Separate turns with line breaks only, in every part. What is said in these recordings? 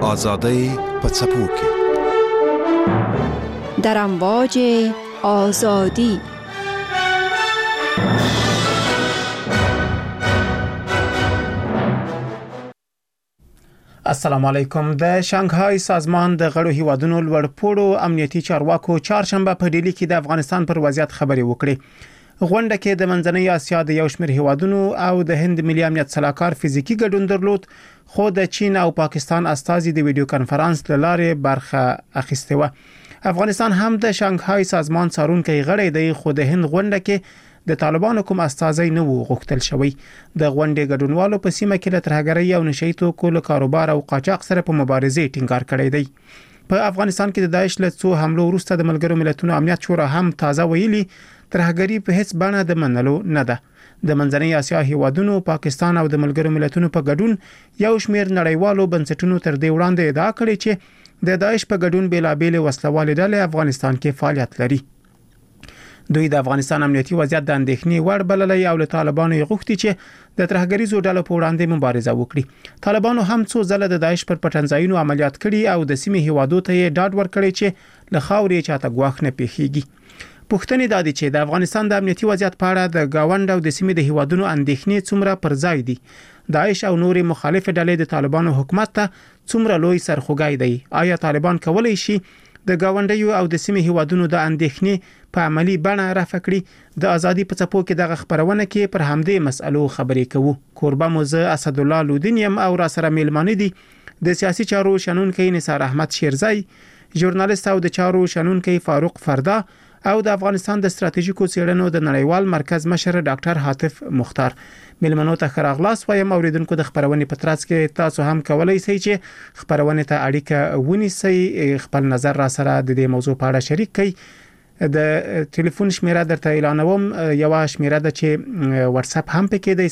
آزادی په څپو کې
در امواج آزادی.
السلام علیکم. د شانګهای سازمان د غړو هیوادونو لوړپوړو امنیتي چارواکو چهارشنبه په ډیلی کې د افغانستان پر وضعیت خبرې وکړې. غونډه کې د منځنۍ اسیا د یو شمېر هیوادونو او د هند ملي امنیت سلاکار فزیکی ګډون درلود، خو د چین او پاکستان استازي د ویډیو کانفرنس لاره برخه اخیسته و. افغانستان هم د شانګهای سازمان څارونکي غړی دی، خو د هند غونډه کې د طالبانو کوم استازي نه وو غوښتل شوی. د غونډې ګډونوالو په سیمه کې له ترهګرۍ او نشئی توکو له کاروبار او قاچاق سره په مبارزې ټینګار کړی دی. په افغانستان کې د داعش له څو حملو وروسته د ملګرو ملتونو امنیت شورا هم تازه ویلي ترهګری په هیڅ بڼه د منلو نه ده. د منځنۍ اسیا هیوادونو، پاکستان او د ملګرو ملتونو په ګډون یو شمېر نړیوالو بنسټونو تر دې وړاندې ادعا کړې چې د داعش په ګډون بیلابېل وسلوالې ډلې افغانستان کې فعالیت لري. دوی د افغانستان امنیتي وضعیت د اندېښنې وړ بللی او له طالبانو غوښتي چې د ترهګریزو ډلو په وړاندې مبارزه وکړي. طالبانو هم څو ځله د داعش پر پټنځایونو عملیات کړي او د سیمې هیوادو ته ډاډ ورکړي چې له خاورې چاته ګواښ نه پیښیږي. پوښتنې دا دي چې د افغانستان د امنیتي وضعیت په اړه د گاوند او د سیمې د هیوادونو اندېښنې څومره پر ځای دي. داعش او نورې مخالف ډلې د طالبانو حکومت ته څومره لوی سرخوږی دی. آیا طالبان کولای شي د گاونډیو او د سیمې هیوادونو د اندېښنې په عملی بڼه رافع کړي؟ د ازادي په څپو کې دغه خبرونه کې پر همدې مسألو خبرې کوو. کوربه موزه اسد الله لودینیم او را سره میلمانه دي د سیاسي چارو شنونکي نثار احمد شیرزای، ژورنالیست او د چارو شنونکي فاروق فردا او د افغانستان د ستراتیژیکو څېړنو د نړیوال مرکز مشر ډاکټر حاتف مختار. میلمنو ته خراغلاس وایم. اوریدونکو د خبرونې په ترڅ کې تاسو هم کولای شئ چې خبرونه ته اړیکه ونیسئ، خپل نظر را سره د دې موضوع په اړه شریک کړئ. د ټلیفون شمیره درته اعلانوم. یو شمیره ده چې واتس اپ هم پکې دی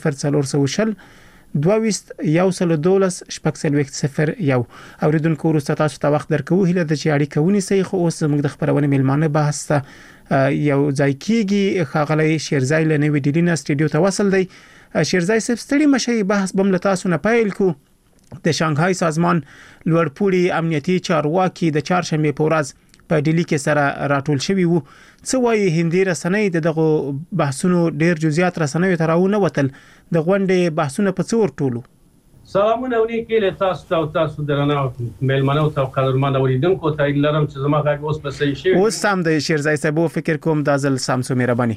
00420 22 112 001. اوریدونکو وروسته تاسو ته وخت درکوو هیله ده چې اړیکه ونیسئ. خو اوس موږ د خبرونه میلمانه بحث ته یو ځای کیږي. خاغلی شیرزای له نوې ډیلی نه سټډیو ته وصل دی. شیرزای صاحب ستړي مشي، بحث بم له تاسو نه پیل کو. د شانګهای سازمان لوړپوړي امنیتي چارواکي د چهارشنبه په ورځ په ډیلی کې سره راټول شوی وو. څه وایي هندي رسنۍ دغه بحثونو ډیر جزئیات رسنۍ ته راونه وتل؟ د غونډې بحثونه په څو ورټولو؟
سلامونه ونیکې له تاسو درنه میلمنو ته قدرمن اوریدونکو ته لرم چې زما غږ اوس په صحیح شي. اوس
سم د شیرزای صاحب فکر کوم د ځل سامسو مهرباني.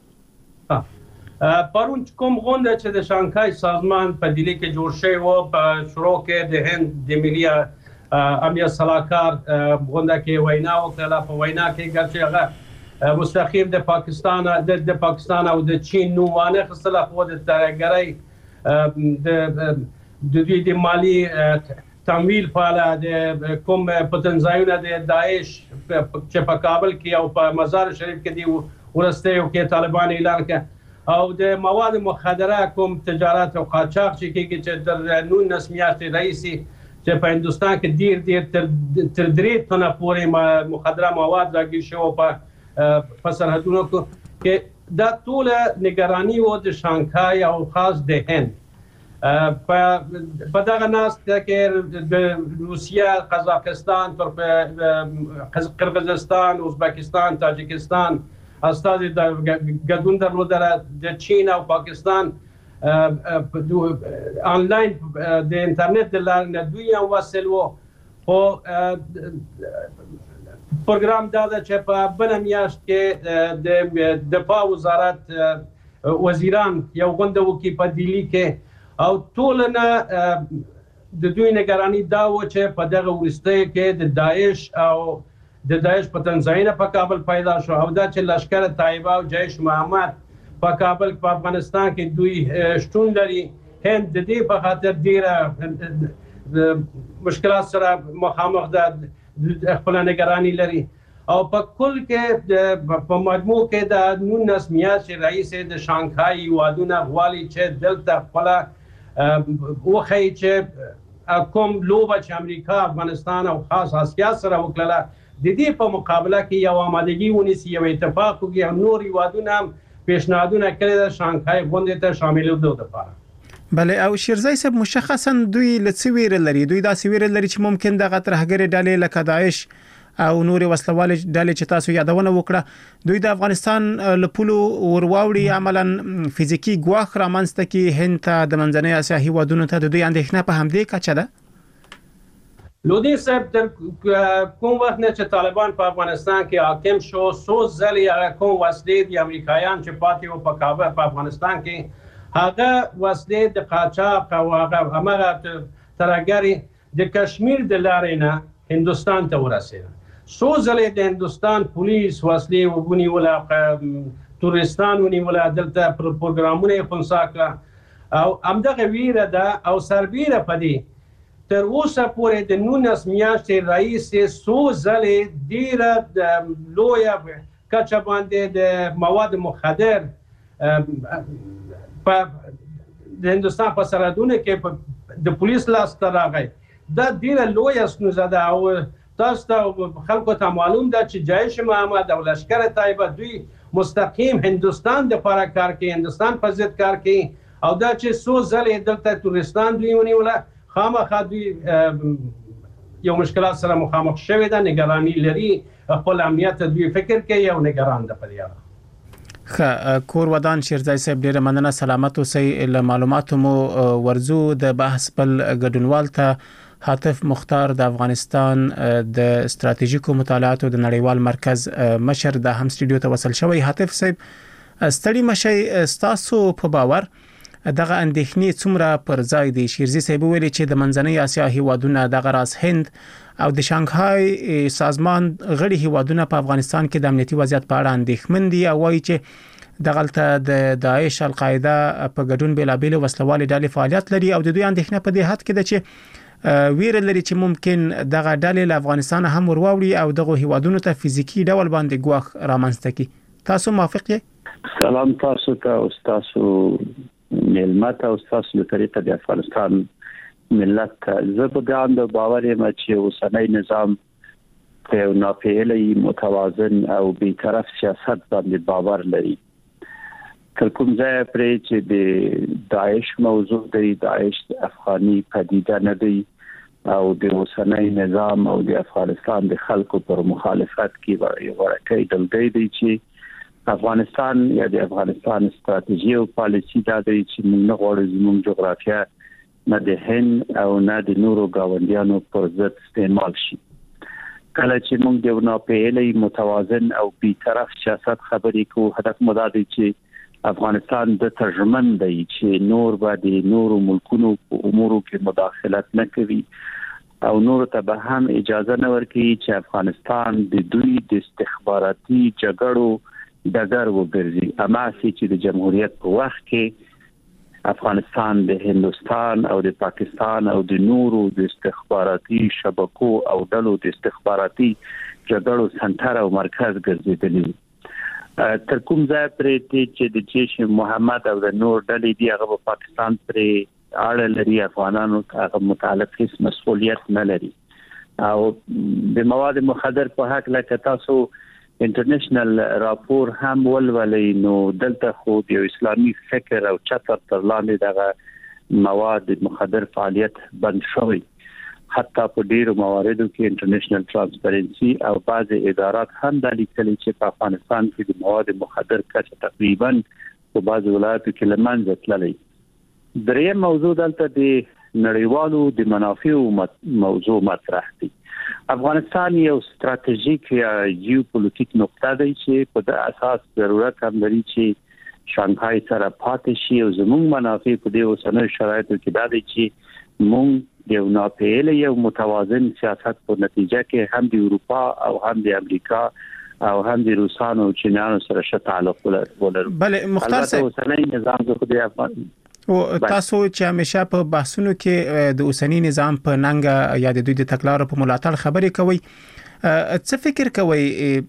پرون کوم غونډه چې د شانګهای سازمان په ډیلی کې جوړ شوی و په شروع کې د هند د ملي امنیت سلاکار غونډه کې وینا وکړه. په وینا کې ګرځي هغه مستقیم د پاکستان او د چین نو وانه خصله خو د ترهګرۍ د دوی د مالی تمویل فعاله د کوم پټنځایونه د داعش چې په کابل کې او په مزار شریف کې دی ورسته یو کې طالبان اعلان کړ او د مواد مخدره کوم تجارت او قاچاق چې کېږي چې د 19 میاشتې رئیسي چې په هندستان کې ډیر تر 3 ټنه پورې مخدره مواد راګیر شو په سرحدونو کې. دا ټول نگرانی و د شانګهای او خاص د هند په دغه ناس کې د روسیه، قزاقستان، قرغیزستان، ازبکستان، تاجکستان استازي د ګډون درلودل. د چین او پاکستان آنلاین د انټرنیټ د لارې دوی هم وصل وو. خو پروګرام دا چې په بل میاشت کې د دفاع وزارت وزیران یو غونډه وکړي په ډیلی کې او ټولنه د دوی نگرانی دا و چې په دغه وروسته کې د داعش او د داعش پټنځایونه په کابل پیدا شو او دا چې لشکر طیبه او جیش محمد په کابل په افغانستان کې دوی شتون لري. هند د دې په خاطر ډیره مشکلات سره مخامخ ده، خپل نگرانی لري او په کل کې په مجموع کې د 19 میاشتې رئیس د شانګهای هیوادونه غواړي چې دلته خپل وخی چې کوم لوبه چې امریکا، افغانستان او خاص اسیا سره وکړه د دې په مقابله کې یو آمادګي ونیسي، یو اتفاق وکړي او نور هیوادونه هم پیشنهادونه کړي د شانګهای غونډې ته شاملېدو لپاره.
بله او شیرزای صاحب مشخصا دوی لڅویر لري دوی دا سویر لري چې ممکن د غترهګری ډلې لکه داعش او نور وسلوال ډلې چې تاسو یادونه وکړه دوی د افغانستان لپلو ورواوړي عملاً فزیکی ګواخ رامنځته کی هند ته د منځنۍ اسیا هیوادونو ته د دوی اندېښنه په همدې کچه ده.
لودي صاحب تر کوم وخت نه چې طالبان په افغانستان کې حاکم شو سو ځلې کوم وسلې د امریکایان چې پاتې و په کابل په افغانستان کې هغه وسلې د قاچاق او هغه ترهګری د کشمیر د لارې نه هندستان ته ورسېده سو ځلې د هندستان پولیس وسلې ونیوله تورستان ونیوله دلته پروګرامونه خنثی کړه او همدغه ویره ده او سربیره پدې تر اوسه پورې د 19 میاشتې رئیس سو ځلې ډیره د لویه کچه باندې د مواد مخدر په د هندستان په سرحدونو کې د پولیس لاس ته راغی دا ډیره لویه ستونزه ده او تاسو ته خلکو ته معلوم ده چې جیش محمد او لشکر طیبه دوی مستقیم هندستان د لپاره کار کوي هندستان په ضد کار کوي او دا چې سو ځلې دلته تورستان دوی ونیوله خامخا دوی یو مشکلات سره مخامخ شوی ده نگرانی لري خپل امنیت دوی فکر کوي او نگران ده په دې
کور ودان شیرزای صاحب ډیره مننه سلامت اوسئ له معلوماتو مو ورزو د بحث بل ګډونوال ته حاتف مختار د افغانستان د استراتیژیکو مطالعاتو د نړیوال مرکز مشر د هم سټډیو ته وصل شوی. حاتف صاحب ستړي مشي ستاسو په باور دغه اندېښنې څومره پر ځای دي؟ شیرزي صاحب ویلي چې د منځنۍ اسیا هیوادونه دغه راس هند او د شانګهای سازمان غړي هیوادونه په افغانستان کې د امنیتي وضعیت په اړه اندېښمن دي او وایي چې دغلته د داعش القاعده په ګډون بلابل وسلوال ډلې فعالیت لري او د دوی اندېښنه په دې حد کې ده چې ویره لري چې ممکن دغه ډلې له افغانستان هم ورواوړي او دغه هیوادونو ته فزیکی ډول باندې ګواښ رامنځته کړي. تاسو موافق یې؟
سلام تاسو ته او تاسو ملت او تاسو له طریقه د افغانستان ملت زه په دې اند باور یم چې اوسنۍ نظام په ناپېلې متوازن او بیطرف سیاست باندې باور لري. کوم ځای پرې چې د داعش موضوع دی داعش افغاني پدیده نه دی او د اوسنۍ نظام او د افغانستان د خلکو پر مخالفت کې یو ورکه دلګی دی چې افغانستان یا د افغانستان استراتیژي او پالیسی دا دی چې موږ نه غواړو زموږ جغرافیه نه د هند او نه د نورو گاونډیانو پر ضد استعمال شي. کله چې موږ د ناپېلې متوازن او بیطرف سیاست خبرې کوو هدف مو دا دی چې افغانستان د ترجمن دی چې نور باندې نورو ملکونو په امورو کې مداخلت نه کوي او نور ته به هم اجازه نه ورکوي چې افغانستان د دوی د استخباراتي جګړو دغه وګرځي. اما چې د جمهوریت په وخت کې افغانستان د هندستان او د پاکستان او د نورو د استخباراتي شبکو او ډلو د استخباراتي جګړو سنټر او مرکز ګرځیدلی. تر کوم ځای پرې چې د جیش محمد او د نور ډلې دی هغه په پاکستان پرې اړه لري افغانانو هغه متعلق هیڅ مسؤلیت نه لري او د مواد مخدر په حق لکه تاسو انټرنیشنل راپور هم ولولئ نو دلته خو د اسلامي فکر او چتر تر لاندې دغه مواد مخدر فعالیت بند شوی. حتی په ډیرو مواردو کې انټرنیشنل ترانسپیرنسي او بعض ادارات هم د لیکلي چې په افغانستان کې د مواد مخدر کچه تقریبا په بعض ولایتو کې لمنځه تللی. دریم موضوع دلته د نړیوالو د منافعو موضوع مطرح دی. افغانستان یو ستراتیژیک یا جیوپولیټیک نقطه دی چې په د اساس ضرورت هم لري چې شانګهای سره پاتې شي او زموږ منافع په دې اوسنیو شرایطو کې دا دی چې موږ یو ناپېل یو متوازن سیاست په نتیجه کې هم د اروپا او هم د امریکا او هم د روسانو او چینانو سره ښه تعلق ولرو.
بله مختار صاحب
اوسنی نظام خو د افغان
او تاسو چې همیشه په بحثونو کې د اوسنی نظام په ننګ یا د دوی د تکرار په ملاتړ خبرې کوي، څه فکر کوي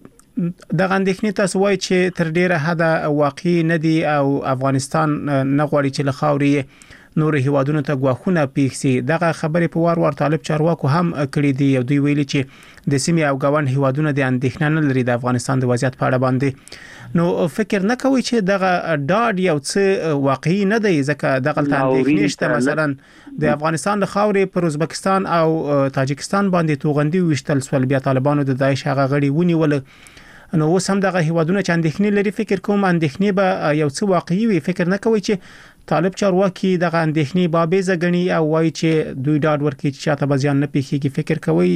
د غندښنې تاسو وایي چې تر ډیره حد واقعي نه دی او افغانستان نه غواړي چې له خاورې نور هیوادونو ته غواخونه پیښسي. دغه خبرې په وار طالب چارواکو هم کړې دي. یو دوی ویلي چې د سیمې او غوان هیوادونو د اندېښنه نه لري د افغانستان د وضعیت په اړه باندې. نو فکر نه کوي چې دغه ډاډ یو څه واقعي نه دی، ځکه دغه اندېښنې شته. مثلا د افغانستان د خاورې پر ازبکستان او تاجکستان باندې توغندي وشتل سول، بیا طالبانو د داعش هغه غړي ونیول. نو اوس هم دغه هیوادونه چې اندېښنې لري، فکر کوم اندېښنې به یو څه واقعي وي. فکر نه کوي چې طالب چارواکي دغه اندېښنې بابیزه غني او وایي چې دوی ډاډ ورکړي چې چاته به ځان نه پیښیږي. فکر کوي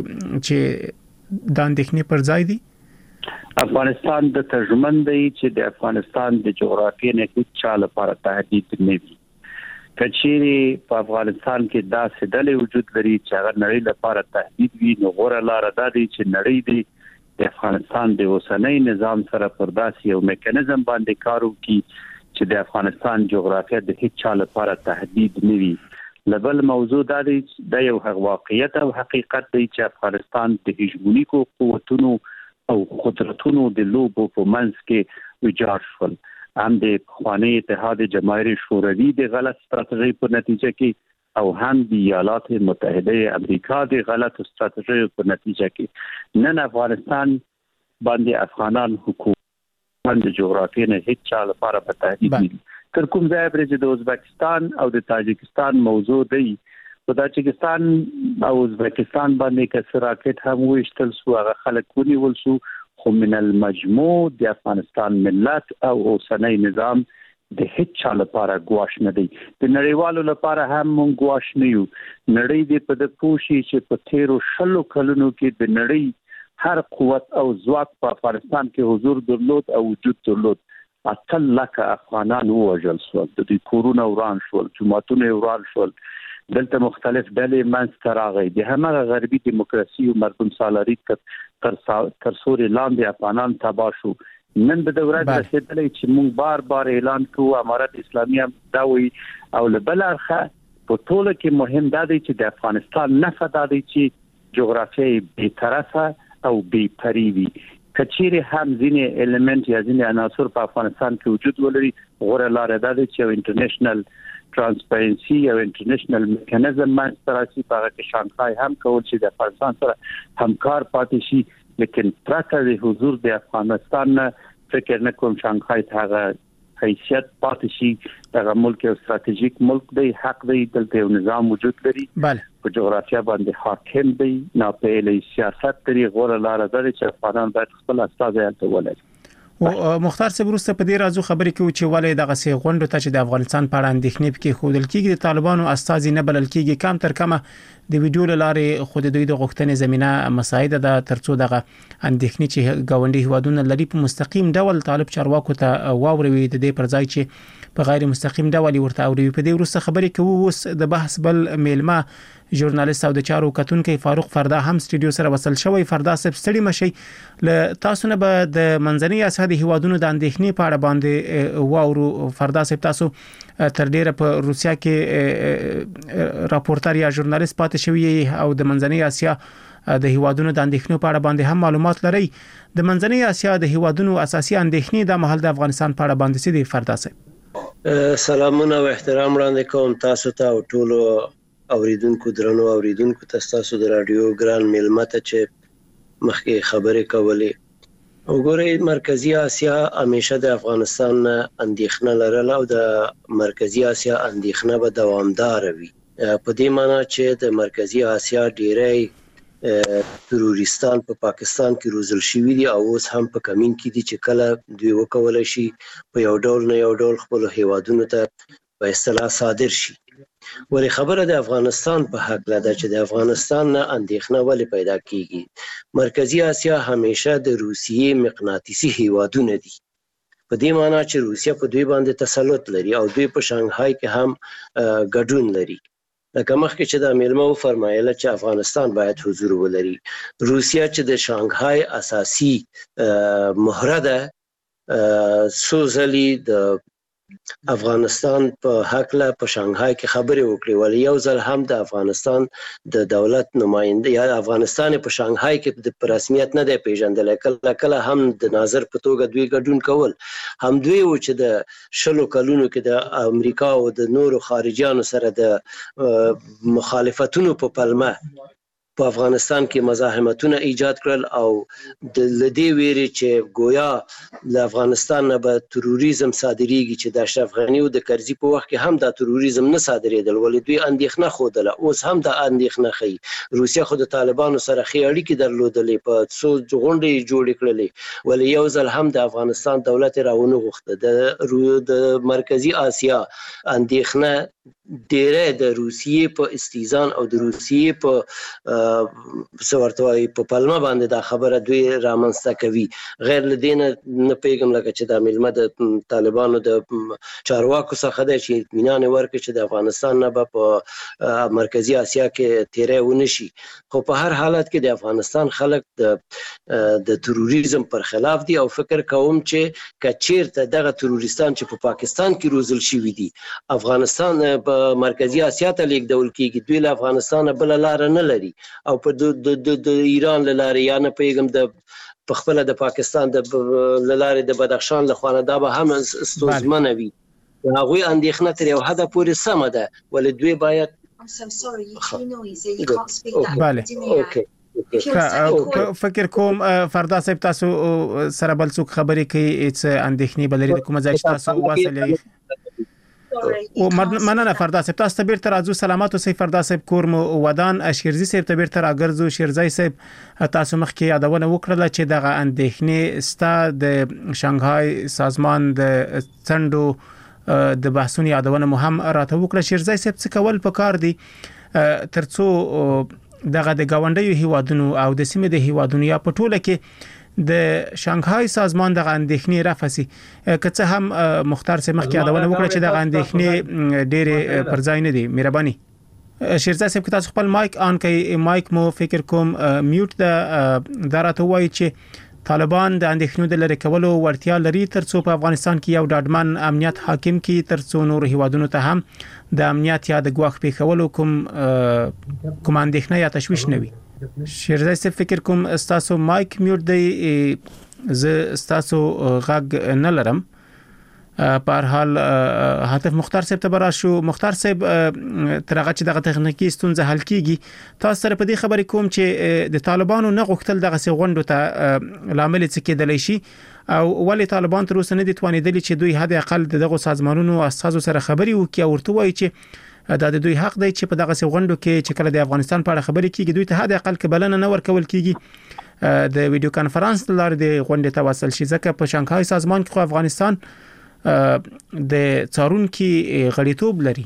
چې د اندېښنې پر ځای دی.
افغانستان د ترجمن دی چې د افغانستان د جغرافیې نه هیڅ چا لپاره تهدید نه وي. کچېری په افغانستان کې داسې ډلې وجود لري چې هغه نړۍ لپاره تهدید وي، نو غوړه لار ده چې نړۍ دی د افغانستان د اوسنۍ نظام سره پر داسې یو میکانیزم باندې کار وکړي چې د افغانستان جغرافیه د هیڅ چا لپاره تهدید نه وي. لبل موضوع دا دی د یو واقعیت او حقیقت دی چې افغانستان د هجمونیکو قوتونو او قدرتونو د لوبو په منځ کې ویجاړ شول. هم د خوانی اتحاد جماهیر شوروي د غلط ستراتیژي په نتیجه کې او هم د ایالات متحده امریکا د غلط ستراتیژي په نتیجه کې نن افغانستان باندې افغانان حکومت د جغرافیې نه هیڅ چا لپاره په تهدید نه دي. تر کوم ځای پرې د ازبکستان او د تاجکستان موضوع دی، په تاجکستان او ازبکستان باندې کس راکټ هم وشتل سو، هغه خلک ونیول سو، خو من المجموع د افغانستان ملت او اوسنۍ نظام د هیڅ چا لپاره ګواښ نه دی. د نړیوالو لپاره هم مونږ ګواښ نه یو. نړۍ دې په د پوښي چې په 13 کلونو کې د نړۍ هر قوت او ځواک په افغانستان کې حضور درلود او وجود درلود. 8 لک افغانان وژل شول، د دې کورونه وران شول، جماعتونه وران شول، دلته مختلف ډلې منځته راغلي. د همغه غربي دیموکراسي او مردم سالاري تر سوري لاندې افغانان تباه شو. نن به د ورځ رسیدلې چې موږ بار اعلان کوو امارت اسلامي هم دا وی او لبلارخه په ټوله کې مهم دا دی چې د افغانستان نفع دا دی چې جغرافیایي بی‌طرفه او بی‌پري وي. کچېری هم ځینې الیمنت یا ځینې عناصر په افغانستان کې وجود ولري، غوړه لار ده چې انټرنیشنل ترانسپیرنسي او انټرنیشنل میکانیزم منځته راشي. په هغه کې شانګهای هم کول چې د افغانستان سره همکار پاتې شي، لیکن پرته د حضور د افغانستان فکر نه کوم شانګهای ته هغه حیثیت پاتې شي. دغه ملک یو ستراتیژیک ملک دی، حق دی، دلته یو نظام وجود لري، په جغرافیه باندې حاکم دی، ناپېیلی سیاست لري. غوړه لار ده چې افغانان باید خپل استازي هلته ولري.
او مختار صاحب وروسته په دې راځو خبرې کوي چې ولې دغه سي غونډه ته چې د افغانستان په اړه اندېښنې پکې خودل کېږي، د طالبانو استازي نه بلل کېږي، کم تر کمه د ویډیو لارې خود دوی د غوښتنې زمينه مساعده ده ترڅو دغه اندېښنې چې گاونډي هیوادونه لري په مستقیم ډول طالب چارواکو ته واوروي، د دې پر ځای چې په غیر مستقیم ډول ورته اوري. په دې وروسته خبرې کوي اوس د بحث بل میلمه ژورنالیست او د چارو کتونکو فاروق فردا هم سټډیو سره وصل شوی. فردا صاحب ستړي مشي، له تاسو نه به د منځنۍ اسیا د هیوادونو د اندېښنې په اړه باندې واورو. فردا صاحب تاسو تر ډیره په روسیا کې راپورټر یا ژورنالیست پاتې شوی او د منځنۍ اسیا د هیوادونو د اندېښنو په اړه باندې هم معلومات لري. د منځنۍ اسیا د هیوادونو اساسي اندېښنې د محل د افغانستان په اړه باندې څه دي فردا صاحب؟
سلامونه او احترام وړاندې کوم تاسو ته او ټولو اوریدونکو درنو اوریدونکو تاسو د رادیو ګران میلمه ته چې مخکې خبرې کولې. وګورئ مرکزی اسیا همیشه د افغانستان اندېښنه لرله او د مرکزی اسیا اندېښنه به دوامدار وي، په دې معنی چې د مرکزی اسیا ډیری تروریستان په پاکستان کې روزل شوي دي او اوس هم په کمین کې دي چې کله دوی وکولای شي په یو ډول نه یو ډول خپل هیوادونو ته په اصطلاح صادر شي. ولی خبره د افغانستان په حق لده چې د افغانستان نه اندېښنه ولې پیدا کیږي. مرکزی اسیا همیشه د روسیې مقناطیسي هیوادونه دي، په دې معنی چې روسیا په دوی باندې تسلط لري او دوی په شانګهای کې هم ګډون لري. لکه مخکې چې د میلمه وفرمایله چې افغانستان باید حضور ولري. روسیا چې د شانګهای اساسي مهره ده، څو ځلې د افغانستان په حق له په شانګهای کې خبرې وکړي، ولی یو ځل هم د افغانستان د دولت نماینده یا افغانستان په شانګهای کې د رسمیت نه دی پیژندل، کله هم د ناظر په توګه دوی ګډون کول، هم دوی و چې د 20 کلونو کې د امریکا او د نورو خارجيانو سره د مخالفتونو په پلمه په افغانستان کې مزاحمتونه ایجاد کړل او د لدی ویری چې گویا د افغانستان نه به تروریزم صادریږي چې د اشرف غنی او د کرزي په وخت کې هم د تروریزم نه صادریدل، ولې دوی اندېښنه خوده، اوس هم د اندېښنه خي روسیا خو د طالبانو سره خي اړیکې درلودلې، په څو غونډې جوړې کړلې، ولې یو ځل هم د افغانستان دولت راونه غوښته د مرکزی آسیا اندېښنه ډیره د روسیې په استیزان او د روسیې په سورتوي په پلمه باندې دا خبره دوی رامنځته کوي، غیر لدینه نه پیغام لکه چې د ملمه د طالبانو د چارواکو څخه د چې اطمینان ورکړي چې د افغانستان نه په مرکزی آسیا کې تیرې ونشي، خو په هر حالت کې د افغانستان خلک د تروریزم پر خلاف دي او فکر کوم چې کچیرته دغه تروریستان چې په پاکستان کې روزل شوی دي افغانستان په مرکزی آسیا ته لیږدول کیږي، دوی له افغانستان بل لار نه لري او په د ایران لاره یا نه پیغام د خپل د پاکستان د لاره د بدخشان له خوانه دا به هم استوزمنه وي، هغه اندېښنه تر یو حد پورې سم ده، ولې دوی باید
بله فکر کوم فردا صاحب تاسو سره بل څوک خبرې کوي چې اندېښنې بلري کوم ځای چې تاسو واسلې او مننه فردا صاحب، تاسو ته بیرته راځو، سلامات اوسئ فردا صاحب، کور مو ودان. شیرزي صاحب ته بیرته راګرځو. شیرزي صاحب تاسو مخکې یادونه وکړه چې دغه اندېښنې ستا د شانګهای سازمان د څنډو د بحثونو یادونه مهم راته وکړه. شیرزي صاحب څه کول پکار دي ترڅو دغه د گاونډیو هیوادونو او د سیمې د هیوادونو یا په ټوله کې د شانګهای سازمان د اندېښنې رافسي، که څه هم مختار سي مخکې یادونه وکړه چې د اندېښنې ډېرې پر ځای نه دي. مهرباني شیرزا صاحب که تاسو خپل مایک آن کړئ، مایک مو فکر کوم میوټ د راته وایي چې طالبان د اندېښنو د لری کولو ورتیا لري ترڅو په افغانستان کې یو ډاډمن امنیت حاکم کی، ترڅو نور هیوادونو ته هم د امنیت یا د ګواښ پیښولو کوم اندېښنه یا تشویش نه وي. شیرزای صاحب فکر کوم استاسو مایک میوټ دی، ز استاسو غږ نه لرم. په هر حال هاتف مختار صاحب ته براشو. مختار صاحب ترغه چې دغه تخنیکی ستونزه حل کیږي، تاسو سره په دې خبرې کوم چې د طالبانو نه غوښتل دغه سي غونډو ته لامل څه کېدلی شي او ولې طالبان تر اوسه نه دي توانیدلی چې دوی حد اقل دغه سازمانونو اساسو سره خبري وکړي او ورته وایي چې دا د دوی حق دی چې په دغه سي غونډو کې چې کله د افغانستان په اړه خبرې کیږي دوی ته حد اقل کبلنه نه ورکول کیږي، د ویډیو کانفرنس لاره د غونډې ته وصل شي، ځکه په شانګهای سازمان کې خو افغانستان د څارونکي غړیتوب لري.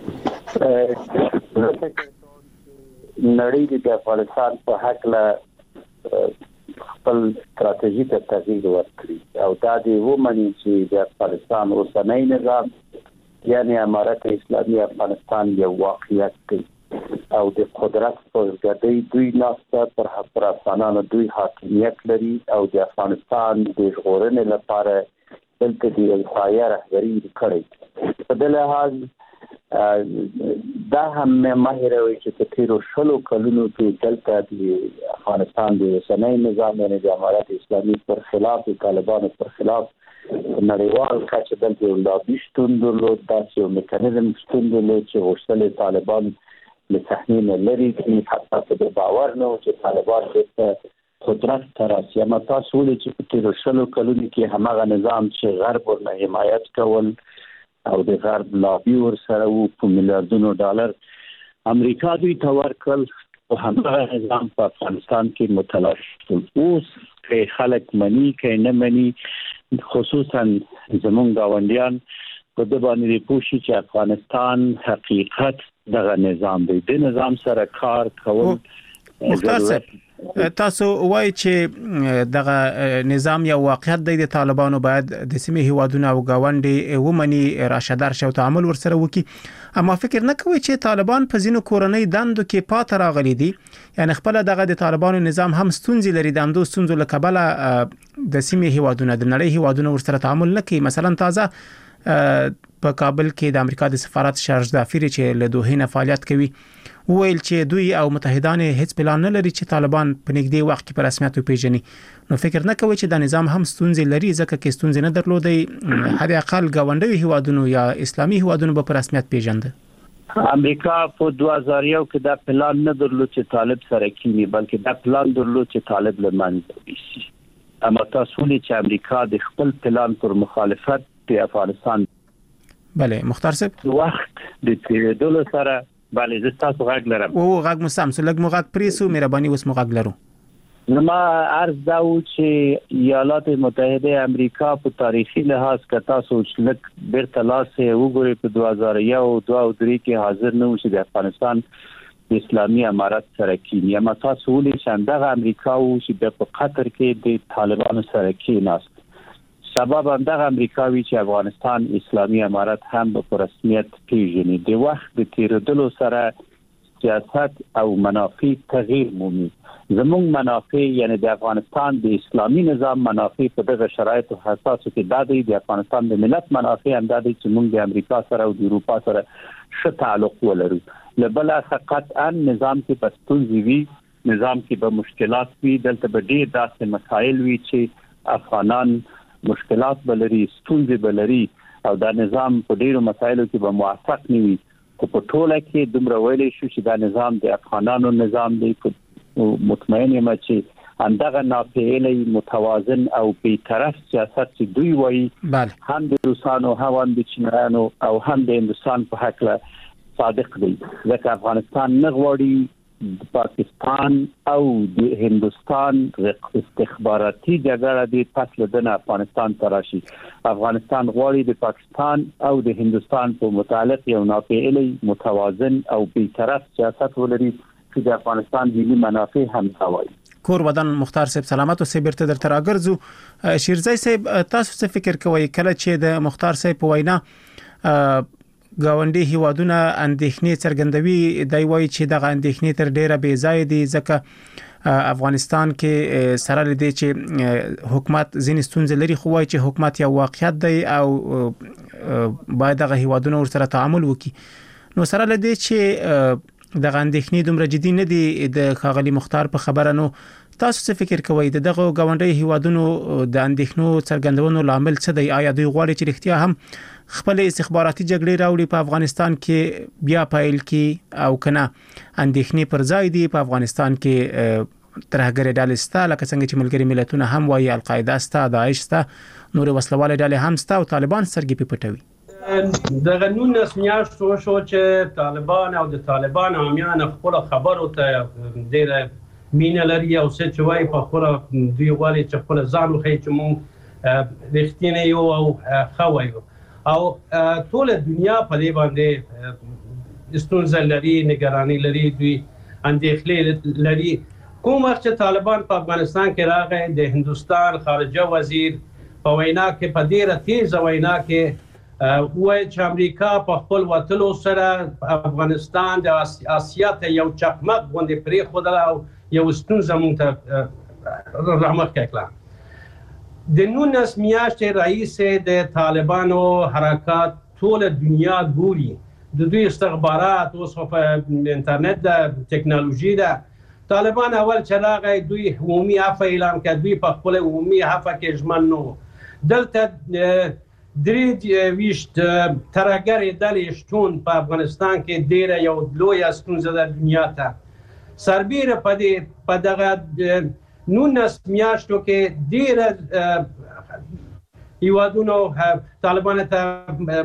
نړۍ د افغانستان په حق له خپل ستراتیژي ته تغییر ورکړي او دا د ومني چې د افغانستان اوسنۍ نظام یعنی امارت اسلامي افغانستان یو واقعیت دی او د قدرت په ګډۍ دوی ناسته پر افغانانو دوی حاکمیت لري او د افغانستان د ژغورنې لپاره دلته د الخایا رهبري کړې. په دې لحاظ دا هم ماهروي چې په تیرو 20 کلونو کې دلته د افغانستان د اوسنۍ نظام یعنی د امارت اسلامي پر خلاف د طالبانو پر خلاف نړیوال کچه دلته یو لابي شتون درلود، داسې یو میکانیزم شتون درلود چې غوښتل طالبان له صحنې نه لرې کړي، حتی په باور نه و چې طالبان په قدرت ته راسي. اما تاسو ولې چې په تیرو 20 کلونو کې هماغه نظام چې غرب ورنه حمایت کول او د غرب لابي ورسره وو په میلیارډونو ډالر امریکا دوی ته ورکړل او هماغه نظام په افغانستان کې متلاشي شو. اوس کې خلک مني کې نه مني، خصوصا زمونږ گاونډیان په د باندې پوښي چې افغانستان حقیقت دغه نظام دی، د نظام سره کار کول.
مختار صاحب تاسو وایي چې دغه نظام یو واقعیت دی، د طالبانو باید د سیمې هیوادونو او گاونډي ومني راشدار شو تعامل ورسره وکي، اما فکر نه کوي چې طالبان په ځینو کورنۍ دندو کې پات راغلي دي، یعنی خپل دغه د طالبانو نظام هم ستونزې لري، د همدو ستونزو له کبله د سیمې هیوادونو د نړۍ هیوادونو ورسره تعامل نه کوي. مثلا تازه په کابل کې د امریکا د سفارت شارج دافیر چې له دوه نه فعالیت کوي ویل چې دوی او متحدان هیڅ پلان نه لري چې طالبان په نږدې وخت کې په رسمیت وپیژني. نو فکر نه کوي چې د نظام هم ستونزې لري ځکه کې ستونزې نه درلودي هر اقل گاونډي هیوادونو یا اسلامي هیوادونو په رسمیت پیژند.
امریکا په 2001 کې دا پلان نه درلود چې طالب سره کینی بلکې دا پلان درلود چې طالب له منځه وشي. اما تاسو چې امریکا د خپل پلان پر مخالفت په افغانستان
بله مختار صاحب
وخت د تیرېدلو سره بله زه تاسو غږ لرم
او غږ مو سم سو لږ مو غږ پریسو مهرباني اوس مو غږ لرو.
ما عرض دا و چې ایالات متحده امریکا په تاریخي لحاظ که تاسو لږ بیرته لاس وګورئ په 2001 او 2003 کې حاضر نه و چې د افغانستان د اسلامي امارت سره کینی. اما تاسو ولې چې دغه امریکا و چې په قطر کې د طالبانو سره کیناست سبب هم دغه امریکاوي چې افغانستان اسلامي امارت هم په رسمیت پیژني. د وخت د تیرېدلو سره سیاست او منافع تغییر مومي. زموږ منافع یعنی د افغانستان د اسلامي نظام منافع په دغه شرایطو حساسو کې د افغانستان د ملت منافع هم د چې موږ د امریکا سره او د اروپا سره ښه تعلق ولرو. لبل قطعا نظام کې پستونځي وي نظام کې به مشکلات وي دلته به ډېر داسې مسایل وي چې افغانان مشکلات بلري ستونزې بلري او دا نظام په ډیرو مسایلو کې به موافق نه وي. خو په ټوله کې دومره ویلې شو چې دا نظام د افغانانو نظام دی. مطمئن یم چې همدغه ناپېیلی متوازن او بیطرف سیاست چې دوی وایي هم د روسانو هم د چینایانو او هم د هندوستان په هکله صادق دی ځکه افغانستان نه غواړي د پاکستان او د هندوستان استخباراتي جګړه د پس له افغانستان تراشي. افغانستان غواړي د پاکستان او د هندوستان په متعلق یو ناپېیلی متوازن او بیطرف سیاست ولري چې د افغانستان ملي منافع هم ساوي.
کور ودان مختار صاحب سلامت او سیبرته در تراګرځو. شیرزای صاحب تاسو څه فکر کوئ کله چې د مختار صاحب په وینا گاونډي هیوادونه اندېښنې څرګندوي دی وایي چې دغه اندېښنې تر ډیره بې ځای دي ځکه افغانستان کې سره لدی چې حکومت ځینې ستونزې لري خو وایي چې حکومت یو واقعیت دی او باید دغه هیوادونه ورسره تعامل وکړي. نو سره لدی چې دغه اندېښنې دومره جدي نه دي د خاغلی مختار په خبره. نو تاسو څه فکر کوئ د دغه گاونډي هیوادونو د اندېښنو څرګندونو لامل څه دی؟ آیا دوی غواړي چې رښتیا هم خپل استخباراتي جګړې راوړي په افغانستان کې بیا پایل کې او کنه اندېښنې پر ځای دي په افغانستان کې ترهګر ډلې ستا لکه څنګه چې ملګری ملتونه هم وایي القاعده ستا داعش ستا نور وسلواله ډلې هم ستا او طالبان سرګي پټوي.
دغه 19 میاشتو شو چې طالبان او د طالبان عامیان خپل خبرو ته ډېر مینه لري او څه چې وایي په خپل دوی غواړي چې خپل ځان وښیي چې موږ رښتینی یو او ښه وایو او ټول دنیا په دې باندې ستونزه لري نگرانی لري دوی اندېښنې لري. کوم وخت چې طالبان په افغانستان کې راغی د هندوستان خارجه وزیر په وینا کې په ډېره تیزه وینا کې وایي چې امریکا په خپل وتلو سره افغانستان د آسیا ته یو چقمق غوندې پرېښودله او یو ستونزه موږ ته رامخکې کړه. د 19 میاشتې رئیس د طالبانو حرکات ټول دنیا ګوري د دوی استخبارات اوس په انټرنیټ د ټکنالوژي ده. طالبان اول چې راغی دوی عمومي عفو اعلان کړ. دوی په خپل عمومي عفو کې ژمن نه دلته درې ترهګرې ډلې شتون په افغانستان کې ډېره یو لویه ستونزه ده دنیا ته. سربیره په دغه 19 میاشتو کې ډېره هیوادونو طالبانو ته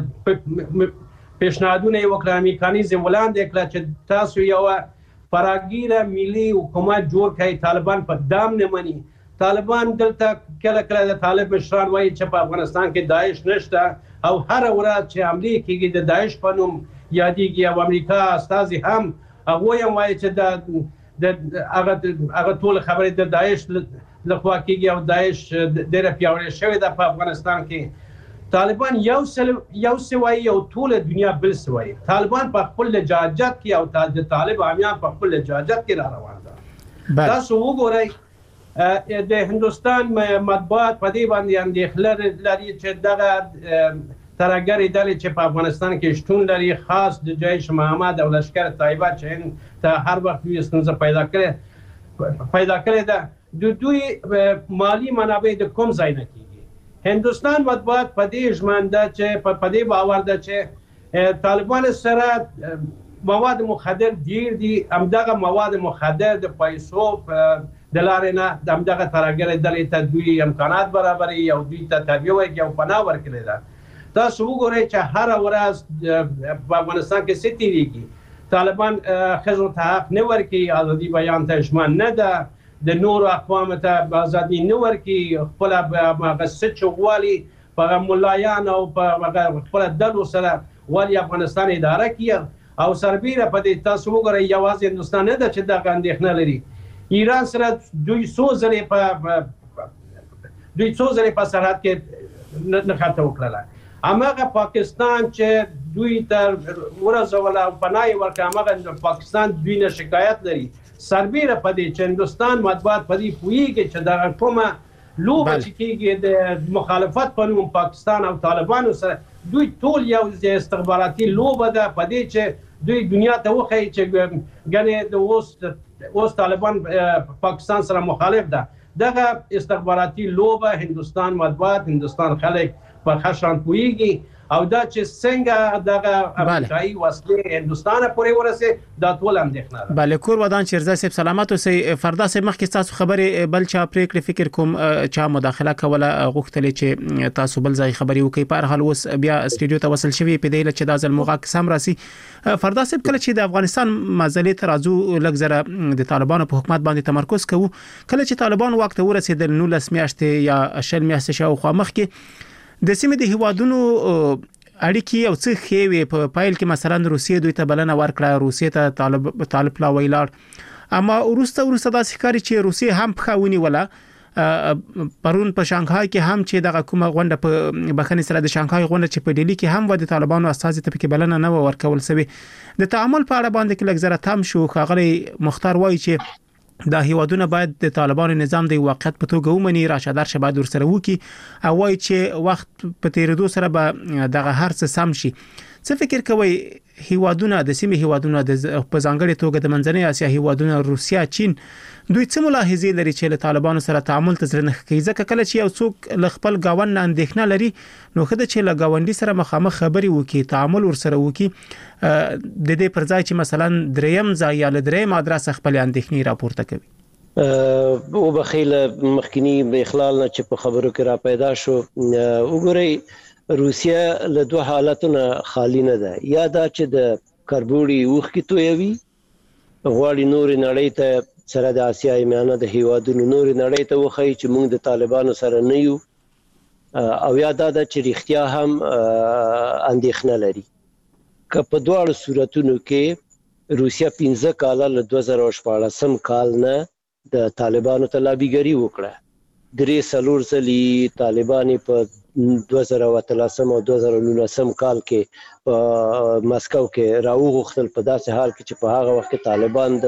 پیشنهادونه وکړه میکانیزم وړاندې کړه چې تاسو یو فراگیر ملي حکومت جوړ کړئ. طالبان په دام نه مني. طالبان دلته کله کله د طالب مشران وایي چې په افغانستان کې داعش نشته او هر ورځ چې حملې کېږي د داعش په نوم یادېږي او امریکا استازي هم هغوی هم وایي چې هغه ټول خبرې د داعش لخوا کېږي او داعش ډېره پیاوړې شوې ده په افغانستان کې. طالبان یو څه وایي او ټول دنیا بل څه وایي. طالبان په خپل لجاجت کې او د طالب عامیان په خپل لجاجت کې را روان ده. تاسو وګورئ د هندوستان مطبوعات په دې باندې اندېښنه لري چې دغه ترهګرې ډلې چې په افغانستان کې شتون لري، خاص د جیش محمد او لشکر طیبه چې ته هر وخت دوی ستونزه پیدا کړې ده. د دوی مالی منابع د کوم ځای نه کیږي؟ هندوستان باید په دې ژمنده چې په دې باور ده چې طالبان سره مواد مخدر ډیر دي، همدغه مواد مخدر د پیسو د لارې نه د همدغه ترهګرې ډلې ته دوی امکانات برابروي او دوی ته تربیه ورکوي او پناه ورکړې ده. تاسو وګورئ چې هره ورځ په افغانستان کې څه تېرېږي. طالبان ښځو ته حق نه ورکوي، ازادي بیان ته ژمن نه ده، د نورو اقوامو ته ازادي نه ورکوي، خپله څه چې غواړي په ملایان او په خپله ډلو سره ولې افغانستان اداره کړي. او سربیره په دې تاسو وګورئ یوازې هندوستان نه ده چې دغه اندېښنه لري، ایران سره دوی څو ځلې په سرحد کې نښته وکړله. هماغه پاکستان چې دوی ته ورسوله او پناه یې ورکړه، هماغه پاکستان دوی نه شکایت لري. سربیره په دې چې هندوستان مطبوعات په دې پوهېږي چې دغه کومه لوبه چې کېږي د مخالفت په نوم پاکستان او طالبانو سره، دوی ټول یو استخباراتي لوبه ده په دې چې دوی دنیا ته وښیي چې ګنې د اوس طالبان پاکستان سره مخالف ده. دغه استخباراتي لوبه هندوستان مطبوعات، هندوستان خلک په ښه شان پوهېږي او دا چې څنګه دغه امریکایي وسلې هندوستان پورې ورسې دا ټول اندېښنه ده.
بله کور ودان شیرزا صاحب سلامت اوسئ. فردا صاحب مخکې تاسو خبرې بل چا پریکړې فکر کوم چا مداخله کوله غوښتلې چې تاسو بل ځای خبرې وکړئ، په هر حال اوس بیا استودیو ته وصل شوي په دې چې دا ځل موږ قسم راسي. فردا صاحب کله چې د افغانستان مزلې ته راځو لږ زره د طالبانو په حکومت باندې تمرکز کوو، کله چې طالبان وخت ورسېدل 19 میاشتې یا 20 میاشتې شاوخوا مخکې د سیمې د هیوادونو اړیکې او څه ښې وې. په پایل کې مثلا روسیې دوی ته بلنه ورکړه، روسیې ته طالب لا ویلاړ، اما وروسته داسې ښکاري چې روسیې هم پښه ونیوله. پرون په شانګهای کې هم چې دغه کومه غونډه په بخښنې سره د شانګهای غونډه چې په ډیلی کې هم و د طالبانو استازي ته پکې بلنه نه ورکول سوې. د تعامل په اړه باندې کې لږ زره تم شو. ښاغلی مختار وایي چې دا هیوادونه باید د طالبانو نظام د واقعیت په توګه ومني، راشه درشه باید ورسره وکړي او وایي چې وخت په تیریدو سره به دغه هر څه سم شي. څه فکر کوئ هیوادونه د سیمې هیوادونه په ځانګړې توګه د منځنۍ اسیا هیوادونه روسیا، چین، دوی څه ملاحظې لري چې له طالبانو سره تعامل ته زړه نه کوي؟ ځکه کله چې یو څوک له خپل ګاونډ نه اندېښنه لري نو ښه ده چې له ګاونډي سره مخامخ خبرې وکړي، تعامل ورسره وکړي، د دې پر ځای چې مثلا دریم ځای یا له دریم ادرس خپل اندېښنې راپورته کوي.
او بخیل مخکنی به اخلال نه چې په خبرو کې را پیدا شو. وګورئ روسیا له دوه حالتونو خالی نه ده، یا دا چې د کربوړي اوښ کې تویوي غواړي نور نړۍ ته سره د اسیا میانه د هیوادونو نور نړۍ ته وښیي چې موږ د طالبانو سره نه یو، او یا دا چې رښتیا هم اندېښنه لري. که په دواړو صورتونو کې روسیا 15 کاله له 2014 کال نه د طالبانو ته لابیګری وکړه، 3 ځلې طالبان په 2013 او 2019 کال کې په مسکو کې راوغختل، په داسې حال کې چې په هغه وخت کې طالبان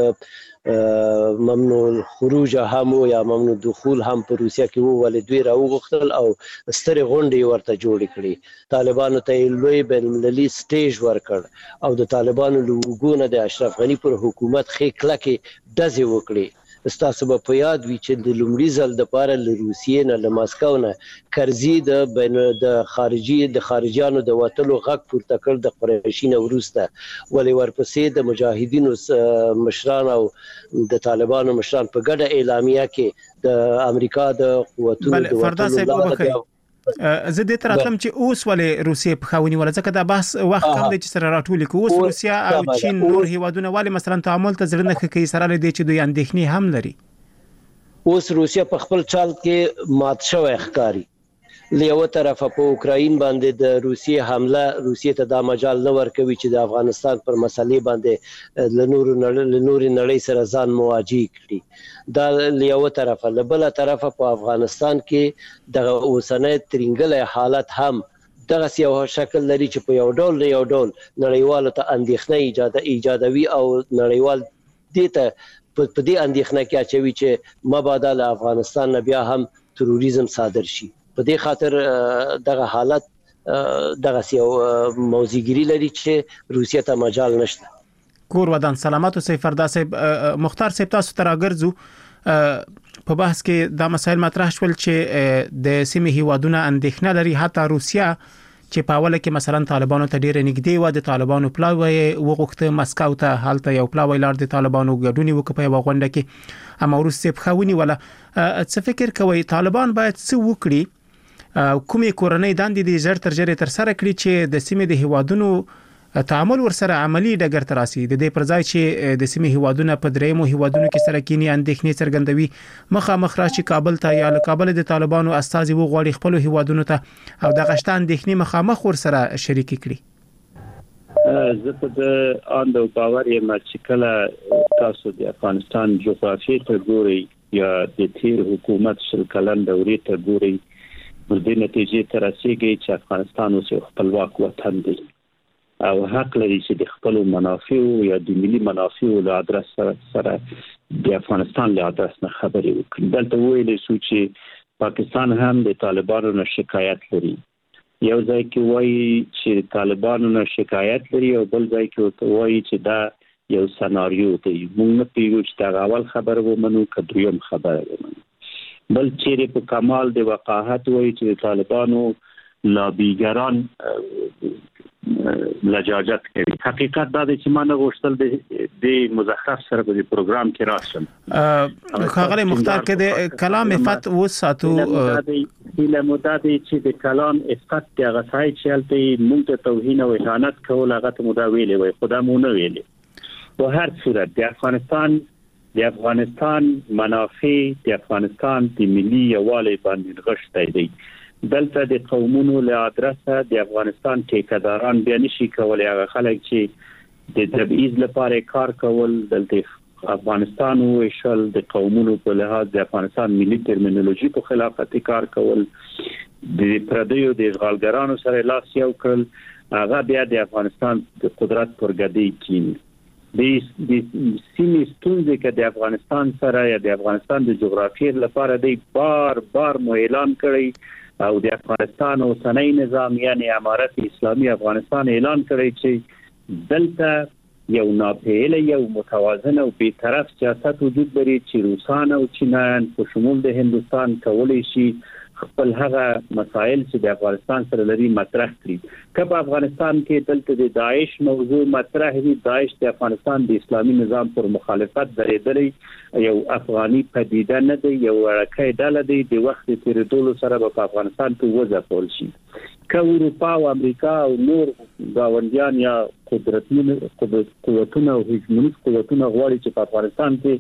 د ممنوع الخروج هم یا ممنوع دخول هم په روسیا کې وو، ولې دوی راوغختل او سترې غونډې ورته جوړې کړې. طالبانو ته لوی بین المللي سټیج ورکړ او د طالبانو لوګونه د اشرف غنی پر حکومت خې کلکې ډزې وکړي. ستاسو به په یاد وي چې د لومړي ځل دپاره له روسیې نه له مسکو نه کرزي د خارجیانو د وتلو غږ پورته کړ د قریشي نه وروسته، ولې ورپسې د مجاهدینو مشران او د طالبانو مشران په ګډه اعلامیه کې د امریکا د قوتونو د وتلو
زه دې تراتم چې اوس ولې روسیې په خاوني ولا ځکه دا بحث وخت کم دی چې سره راټول کې اوس روسیا او چین نور هیوادونه ولې مثلا تعامل ته زړه نه کوي سره لدی چې دوی اندېښنې هم لري.
اوس روسیا په خپل چال کې مات شوی ښکاري. له یو طرفه په اوکراین باندې د روسیې حمله روسیې ته دا مجال نه ورکوي چې د افغانستان پر مسلې باندې له نور نړۍ سره ځان مواجه کړي. دا له یو طرفه، له بل طرفه په افغانستان کې د اوسنۍ ترنګلې حالت هم دغه یو شکل لري چې په یو ډول نړیوالو ته اندېښنه ایجادوي او نړیوال دې ته په دې اندېښنه کې اچوي چې مبادا له افغانستان نه بیا هم تروریزم صادر شي. په دې خاطر دغه حالت دغه یو موزیګری لري چې روسیه ته مجال نشته.
کور ودان سلامات اوسئ فردا صاحب. مختار صاحب تاسو ته راګرځو په بحث کې دا مسایل مطرح شول چې د سیمې هیوادونو اندېښنه لري حتی روسیه چې په اوله کې مثلا طالبانو ته ډېر نږدې و د طالبانو پلاوی وغوښته مسکو ته حالت یو پلاوی لار د طالبانو ګډونی وکړي په غونډه کې اما روسیه په خونی ولا څه فکر کوي طالبان باید څه وکړي کومې کورنۍ دندې دي زر تر جره تر سره کړی چې د سیمې د هیوادونو تعامل ورسره عملی ډګر ته راسي د دې پر ځای چې د سیمې هیوادونو په درېمو هیوادونو کې سره کینی اندېښنې څرګندوي مخامخ راشي کابل ته یا له کابل د طالبانو استازي وغوړي خپل هیوادونو ته او د غشت اندېښنې مخامخ ورسره شریک کړي.
زه په اندو باور یم چې کله تاسو د افغانستان جغرافیې ته ګورئ یا د تیر حکومت شل کلن دورې ته ګورئ د نتیجې تر رسیدي چې افغانستان اوس خپلواک وطن دی او حق لري چې د خپل منافع یا د ملي منافع له ادرس سره د افغانستان له ادرس نه خبرې وکړي. دلته ویل شو چې پاکستان هم د طالبانو نه شکایت لري. یو ځای کې وایي چې طالبانو نه شکایت لري او بل ځای کې وایي چې دا یو سناریو دی. موږ نه پیږو چې دا اول خبر ومنو که دویم خبر ومنو. بل چیرې په کمال د وقاحت وایي چې طالبانو لابیګران لجاجت کوي. حقیقت دا دی چې ما نه غوښتل د مزخرف سره په پروګرام کې راشم.
خاغلی مختار کې د کلام عفت وساتو
له مدته چې د کلام عفت د غسای چې هلته موږ ته توهین او اهانت کول هغه ته مدا ویلې وي خدا مو نه ویلې. په هر صورت د افغانستان منافع د افغانستان د ملي یووالي باندې غښتای دی. دلته د قومونو له ادرسه د افغانستان ټیکداران بیا نشي کولای هغه خلک چې د تبعیض لپاره کار کول دلته افغانستان او شل د قومونو په لحاظ د افغانستان ملي ټرمینولوژي په خلاف کار کول د پردیو د اشغالګرانو سره لاس یو کړل هغه بیا د افغانستان د قدرت پرګدی کین. د سیمې ستونزې کې د افغانستان سره یا د افغانستان د جغرافیې لپاره د بار مو اعلان کړی او د افغانستان اوسنۍ نظام یعنی امارت اسلامي افغانستان اعلان کړی چې دلته یو ناپېل یو متوازن او بی‌طرف سیاست وجود لري چې روسان او چینایان په شمول د هندستان کولای شي خپل هغه مسائل چې د افغانستان سره لري مطرح کړي. که په افغانستان کې دلته د داعش موضوع مطرح وي داعش د افغانستان د اسلامي نظام پر مخالفت درېدلی یو افغاني پدیده نه دی یو ورکه ډله دی د وخت تیریدلو سره په افغانستان کې وځپول شي. که اروپا او امریکا او نور گاونډیان یا قوتونه او هجمونیک قوتونه غواړي چې په افغانستان کې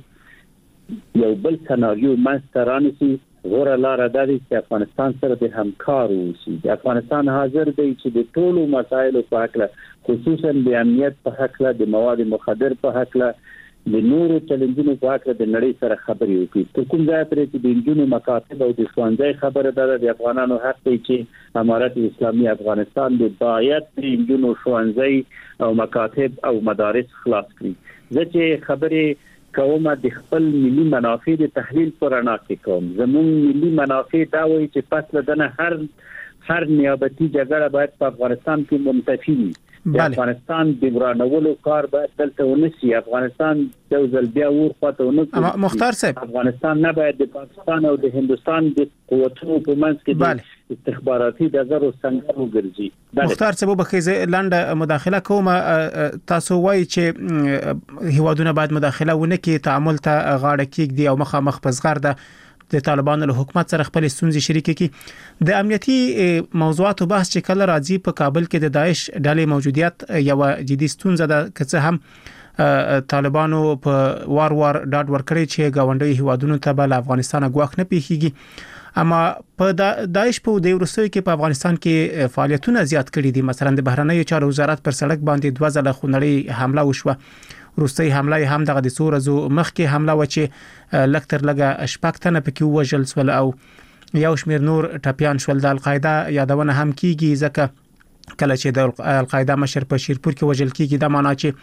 یو بل سناریو منځته رانیسي غوره لاره ده چې افغانستان سره د همکار اوسي. افغانستان حاضر دی چې د ټولو مسایلو په حق خصوصا د امنیت په حق د مواد مخدر په حق د نورو چیلنجونو په حق د نړۍ سره خبرې وکړي. تر کوم ځای پورې چې د انجونو مکاتب او د ښوونځي خبره ده د افغانانو حق دی چې امارت اسلامي افغانستان د باید د انجونو ښوونځي او مکاتب او مدارس خلاص کړي. زه چې خبرې کوم د خپل ملي منافع د تحلیل پر اړه کې کوم. زموږ ملي منافع دا وایي چې پس لدنه هر نیابتي جګړه باید په افغانستان کې منتفي وي. افغانستان د ورانولو کار باید دلته ونشي. افغانستان د ځلبیا ورخواته ونکړي.
مختار صاحب
افغانستان نه باید د پاکستان او د هندستان د قوتونو په منځ کې د استخباراتي ډګر څنګه وګرځي.
مختار صاحب بخیزه لاندې مداخله کوم تاسو وایي چې هیوادونه باید مداخله ونه کړي تعامل ته غاړه کېږدي او مخامخ پزغار ده د طالبانو له حکومت سره خپل ستونزې شریک کړي. د امنیتي موضوعاتو بحث چې کله راځي په کابل کې د داعش ډلې موجودیت یو جدي ستونزه ده که هم طالبانو په وار ډاډ ورکړي چې گاونډي هیوادونو ته بل افغانستان غواخ نه پیخيږي اما په داعش په د روسیې کې په افغانستان کې فعالیتونه زیات کړي دي. مثلا د بهرنیو چارو وزارت پر سړک باندې 2 ځله خونړی حمله وشوه. روسي حمله هم دغه د سورزو مخکې حمله و چې لکتر لګه شپږتنه پکې وژل سول او یو شمیر نور ټپيان شول. د القاعده یادونه هم کیږي ځکه کله چې د القاعده مشر په شیرپور کې وژل کیږي د معنا چې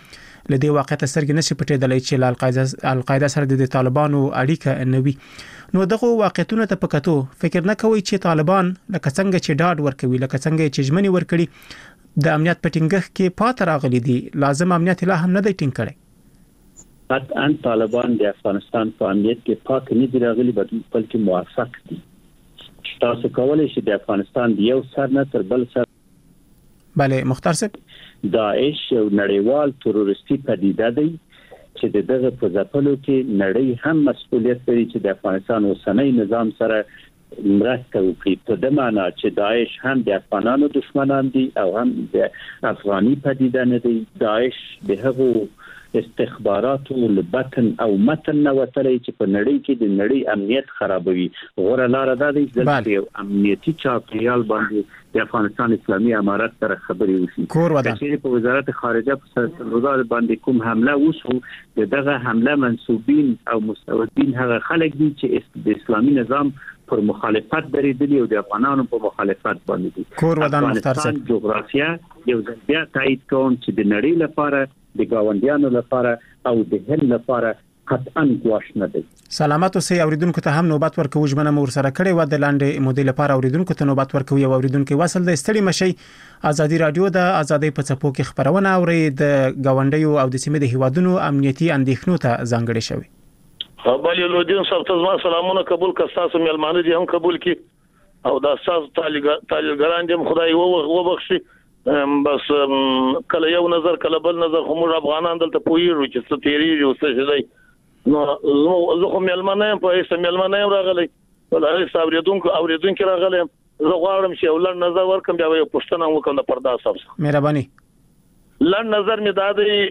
لدې واقعیت سرګ نشي پټېدلای چې القاعده سره د طالبانو اړیکه نوي. نو دغه واقعیتونه ته پکاتو فکر نه کوي چې طالبان لکه څنګه چې ډاډ ورکوي لکه څنګه چې ژمنې ورکړي د امنیت پټینګخ کې پات راغلي دي لازم امنیت لا هم نه دی ټینګ کړي.
قطعا طالبان د افغانستان په امنیت کې پات نه دي راغلي بلکې موافق دي. تاسو کولای شئ د افغانستان د یو سر نه تر بل سر
بله مختار صاحب
داعش یو نړیوال تروریستي پدیده دی چې دغه په ځپلو کې نړۍ هم مسؤلیت لري چې د افغانستان اوسنۍ نظام سره مرسته وکړي په دې معنی چې داعش هم د افغانانو دشمنان دي او هم د افغاني پدیده نه دي. داعش د هغو استخباراتو لبطن او متن نوتلې چې په نړۍ کې د نړۍ امنیت خرابوي. غوړه لار ده چې امنیتي چاپیریال باندې د افغانستان اسلامي امارت سره خبرې وشي. چې په وزارت خارجه په وزارت باندې کوم حمله وشو دغه حمله منسوبین او مستودین هغه خلک دي چې د اسلامي نظام پر مخالفت درېدلي او د افغانانو په مخالفت باندې دي.
کور ودان مختار
صاحب جغرافیه یو ځل تایید کوم چې د نړۍ لپاره د گاونډیانو لپاره او د هند لپاره قطعاً گواښ نه دی.
سلامات اوسئ. اوریدونکو ته هم نوبت ورکوو ژمنه مو ورسره کړې و د لاندې مودې لپاره اوریدونکو ته نوبت ورکوي او اوریدونکو وصل د ستړي مشي ازادي رادیو د ازادي په څپو کې خبرونه اوري د گاونډیو او د سیمې د هیوادونو امنیتي اندېښنو ته ځانګړې شوی.
بل لودین صاحب ته سلامونه قبول کړه. تاسو مېلمانه دي هم قبول کړي او د تاسو طالبګران دې خدای وبخشي. بس کله یو نظر کله بل نظر خو موږ افغانان دلته پوهیږو چې څه تیریږي او څه شي. نو زه خو مېلمانه په هیڅ مېلمانه راغلی ولې اوریدونکو راغلی. زه غواړم چې یو لړ نظر ورکم بیا یو پوښتنه وکم د پردا صاحب څخه.
مهرباني.
لړ نظر می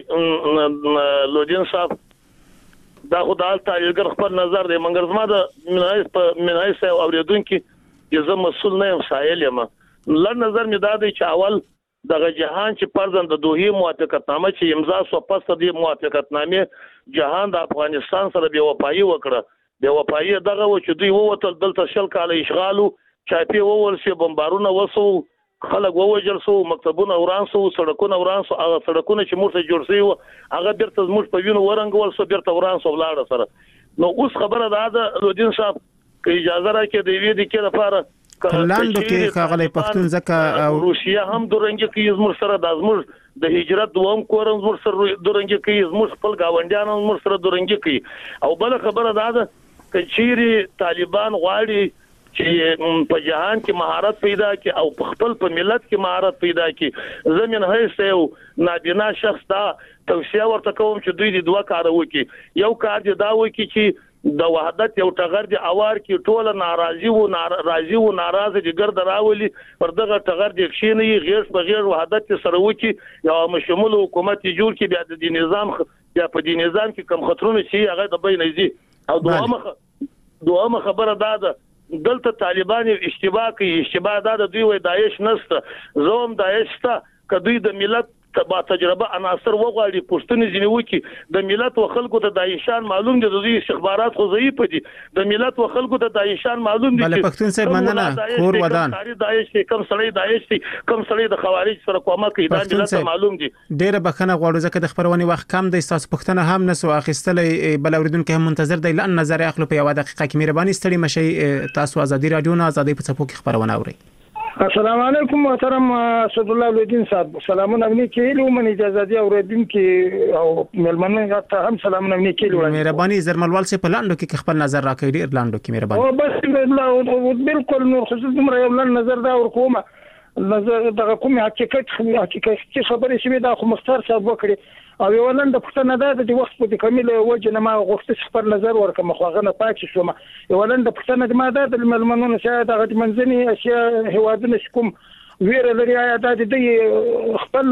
دادی لودین صاحب دا خو د طالبګر خپل نظر دی مګر زما د منایس اوریدونکو چې زه مسؤل نه یم سائل یم. لړ نظر می دادی چې اول دغه جهان چې پرځند د دوه موافقتنامه چې امضا شو پس د موافقتنامه جهان د افغانستان سره بیا وپایي وکړه. بیا وپایي دغه و چې دوی ووتل دلته شل کال اشغالو چاپی وول شي بمبارونه وسو خلک ووجل سو مکتبونه وران سو سړکونه وران سو هغه سړکونه چې موږ ته جوړ شي هغه بیرته موږ په وینو ورنګول سو بیرته وران سو لاړه سره. نو اوس خبره ده لودین صاحب که اجازه راکړئ د وی دي کې لپاره
لاندو کې خاغلی پښتون زکه او
روسیا هم درنګ کې زموږ سره د زموږ د هجرت دوم کورم زموږ سره درنګ کې زموږ خپل گاونډیان زموږ سره درنګ کې. او بل خبره ده چې چیرې طالبان غواړي چې په جهان کې مهارت پیدا کړي او په خپل په ملت کې مهارت پیدا کړي. زمين هيڅ یو نابینا شخص دا توصیه ورته کوم چې دوی د دوه کار وکړي. یو کار دی دا وکړي چې د وحدت یو ټغر دی اوار کې ټوله ناراضي و ناراضه دي ګرد راولي پر دغه ټغر دی خښینې غیر په غیر وحدت سره وکي یو مشمول حکومت جوړ کې بیا د نظام یا په دې نظام کې کم خطرونه شي هغه د بین نزي. او دوامه خبره ده دلته طالبان اشتباه کوي. اشتباه ده دوی وای داعش نشته زوم داعش ته کدوې د ملت با تجربه عناصر وغواړي پښتني ځنی وکي د ملت او خلکو ته داعشان معلوم دي د دوی استخبارات خو ضعیف دي د ملت او خلکو ته داعشان معلوم دي.
بل پښتون صاحب مننه کور ودان
داعش کم سړی داعش کم سړی د خوارج سره کومه کوي دا ملت معلوم دي.
ډیره بخنه غواړو ځکه د خبرونې وخت کم دی تاسو پښتنه هم نسو اخیستلې بل اوریدونکو هم منتظر دی لئن نظر اخلو په یو دقیقه کې مهرباني ستړي مشي. تاسو ازادي رادیو نه ازادي په څپو کې خبرونه اوري.
السلام علیکم محترم اسد الله لودین صاحب سلامونه منی کېلو من اجازه دی اوریدونکو او ملمنه ته هم سلامونه منی کېلو.
مهرباني زرملوال سي په لاندو کې خپل نظر راکړي ایرلاندو کې مهرباني.
او بس بالکل نور خصوص دومره یو نظر دا ورکوم نظر دغه کوم حقیقت چې خبرې شوي دا خو مختار صاحب وکړي او یو نن د پښتنه د وخت په کمیل وجه نه ما غوښتل خپل نظر ورکم خو غنه پاتې شوم. یو نن د پښتنه د ما د ملمنونو شه د منځني اشیاء هوادونه کوم ویره لري د دې خپل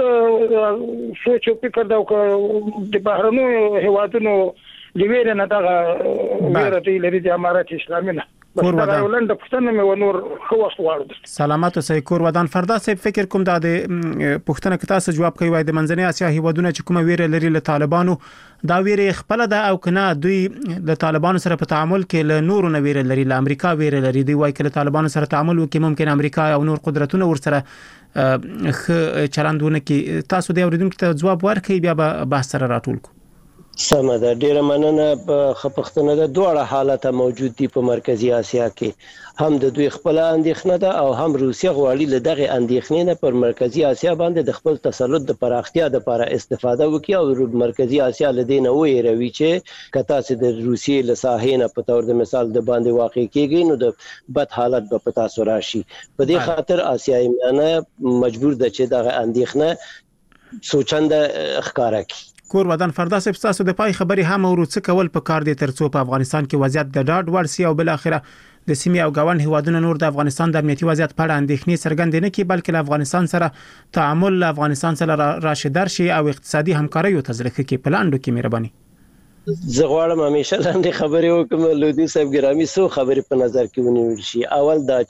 سوچ او فکر دا د بهرنو هوادونو د ویره نه دغه ویره دی لري د امارات اسلامي نه بس دا ولنده پښتنه مې ونور خو وخت غواړم.
سلامات اوسئ کور ودان. فردا صاحب فکر کوم دا د پښتنه کې تاسو جواب کوي د منځنۍ اسیا هیوادونه چې کومه ویره لري له طالبانو دا ویره خپل ده او کنه دوی د طالبانو سره په تعامل کې له نورو نه ویره لري، له امریکا ویره لري، دوی وايي چې طالبانو سره تعامل وکړي ممکن امریکا او نور قدرتونه ورسره چلندونه کې. تاسو د اوریدونکو ته جواب ورکړئ بیا به بحث سره راټول کو.
سمه ده، ډیره مننه. په پښتنه د دوه حالت موجود دي په مرکزی اسیا کې، هم د دوی خپل اندېښنه ده او هم روسیه غواړي له دغه اندېښنې نه پر مرکزی اسیا باندې د خپل تسلط د پراختیا لپاره استفاده وکړي او مرکزی اسیا لدینه وېروي چې کته چې د روسیې له ساحې نه په تور د مثال د باندې واقع کیږي نو د بد حالت به پتا سو راشي. په دې خاطر اسیایي میانه مجبور ده چې دغه اندېښنه سوچنده ښکارا کړي.
کور ودان. فردا صاحب تاسو د پای خبري هم ورڅ کول په کار دي ترڅو په افغانستان کې وضعیت د ډاډ وړ سي او بل اخره د سیمې او ګاون هیوادونو نور د افغانستان د امنیتي وضعیت په اړه اندېښنې څرګندې نه کړي بلکې له افغانستان سره تعامل له افغانستان سره راشدار شي او اقتصادي همکاري او تزریق کې پلاندو کې مهرباني.
زه غواړم همیشه لاندې خبرې وکم لودي صاحب ګرامي سو خبرې په نظر کې ونیول شي. اول دا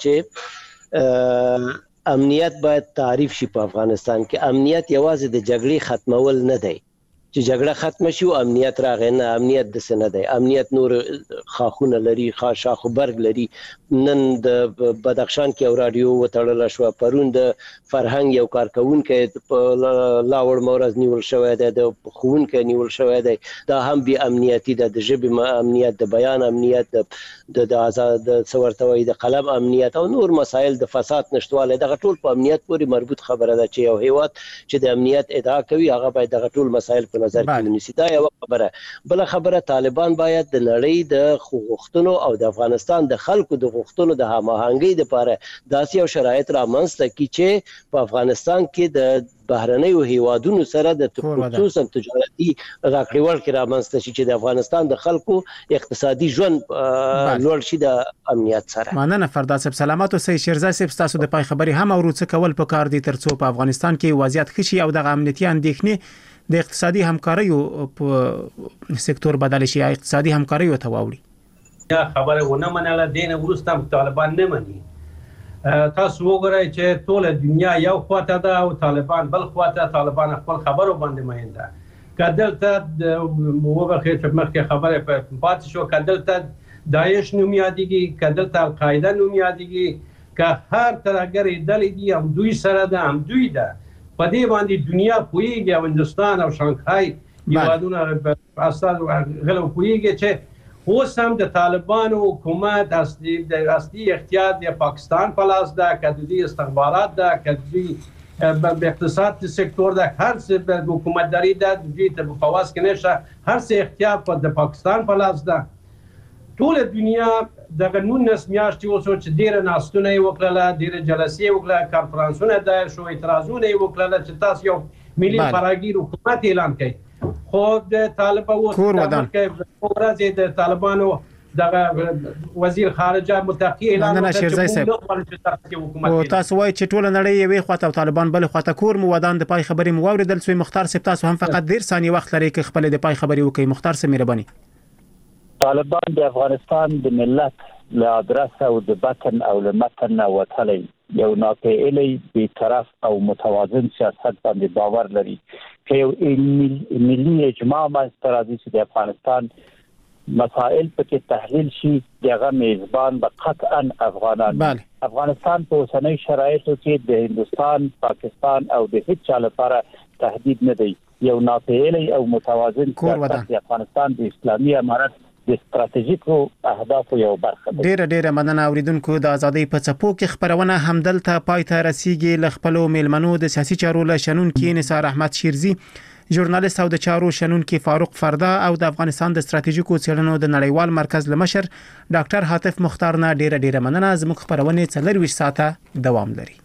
چې امنیت باید تعریف شي په افغانستان کې. امنیت یوازې د جګړې ختمول نه دی چې جګړه ختم شي او امنیت راغی نه. امنیت د څه نه دی، امنیت نور خاخونه لري، خاصه خبرګ لري. نن د بدخشان کې او رادیو وتړل شو، پرون د فرهنګ یو کارکونکو په لاور مورز نیول شوی دی، د خوونکو نیول شوی دی. دا هم بي امنیتي ده، د ژبې امنیت، د بیان امنیت، د آزاد څورتوي د قلم امنیت او نور مسایل د فساد نشټواله. دغه ټول په امنیت پورې مربوط خبره ده چې یو هیواد چې د امنیت ادعا کوي هغه باید دغه ټول مسایل په نظر کې ونیسي. دا یو خبره. بل خبره طالبان باید د نړۍ د حقوقو او د افغانستان د خلکو د حقوقو د هماهنګۍ لپاره داسې یو شرایط رامنځته کړي چې په افغانستان کې د بهرنیو هیوادونو سره د خصوصا تجارتي راکړول کې رامنځته شي چې د افغانستان د خلکو اقتصادي ژوند لوړ شي د امنیت سره.
مننه فردا صاحب. سلامات اوسئ. شیرزا صاحب تاسو د پای خبري هم ورڅ کول په کار دي ترڅو په افغانستان کې وضعیت ښه شي او د امنیتي اندېښنې د اقتصادي همکارۍ په سکتور بدل شي، اقتصادي همکارۍ ته واوړي.
یا خبره ونه منله دینه ورستم طالبان نه مني. تاسو وګورئ چې ټول دنیا یو خواته ده او طالبان بل خواته. طالبان خپل خبرو باندې مینده کدلته وبخې چې مخکې خبره په پات شو، کدلته داعش نوم یادېږي، کدلته القاعده نوم یادېږي، که هر ترګری دلې دي هم دوی سره ده هم دوی ده. په دې باندې دنیا پوهیږي او هندستان او شانګهای هیوادونه استاد غلو پوهیږي چې اوس هم د طالبانو حکومت اصلي اختیار د پاکستان په لاس ده، که د دوی استخبارات ده، که د دوی اقتصاد سکتور ده، هر څه د حکومتداري ده د دوی په خواص کې نشه، هر څه اختیار په د پاکستان په لاس ده. ټول دنیا دغه 19 میاشتې اوس چې ډیره ناستونه وکړه، ډیره جلسې وکړه، کانفرنسونه دایر شو، اعتراضونه وکړه چې تاسو یو ملي فراګیر حکومت اعلان کړئ. خو د طالبانو ورځ د طالبانو دغه وزیر خارجه متقی اعلان وکړ
او تاسو وایي چې ټول نړۍ یوې خواته او طالبان بل خواته. کور مو ودان د پای خبري مو اوریدل سوی. مختار صاحب تاسو هم فقط 1 ثانیه وخت لري چې خپل د پای خبري وکړئ. مختار صاحب مهرباني.
طالبان د افغانستان د ملت له ادرس او د بطن او له متن وتلې یو ناپېیلی بی‌طرف او متوازن سیاست باندې باور لري چې یو ملي اجماع باندې راځي چې د افغانستان مسائل پکې تحلیل شي. دغه میزبان به قطعا افغانان. افغانستان په اوسنۍ شرایطو کې د هندستان، پاکستان او د هیڅ چا لپاره تهدید نه دی. یو ناپېیلی او متوازن سیاست د افغانستان د اسلامي امارت د ستراتیژیکو اهدافو یو برخه ده.
ډیره مننه اوریدونکو. د ازادۍ په څپو کې خبرونه همدلته پای ته رسیږي. له خپلو میلمنو د سیاسي چارو له شنونکي نثار احمد شیرزي، ژورنالیست او د چارو شنونکي فاروق فردا او د افغانستان د ستراتیژیکو څېړنو د نړیوال مرکز لمشر ډاکټر حاتف مختار نه ډیره مننه. زموږ خبرونه 24 ساعته دوام لري.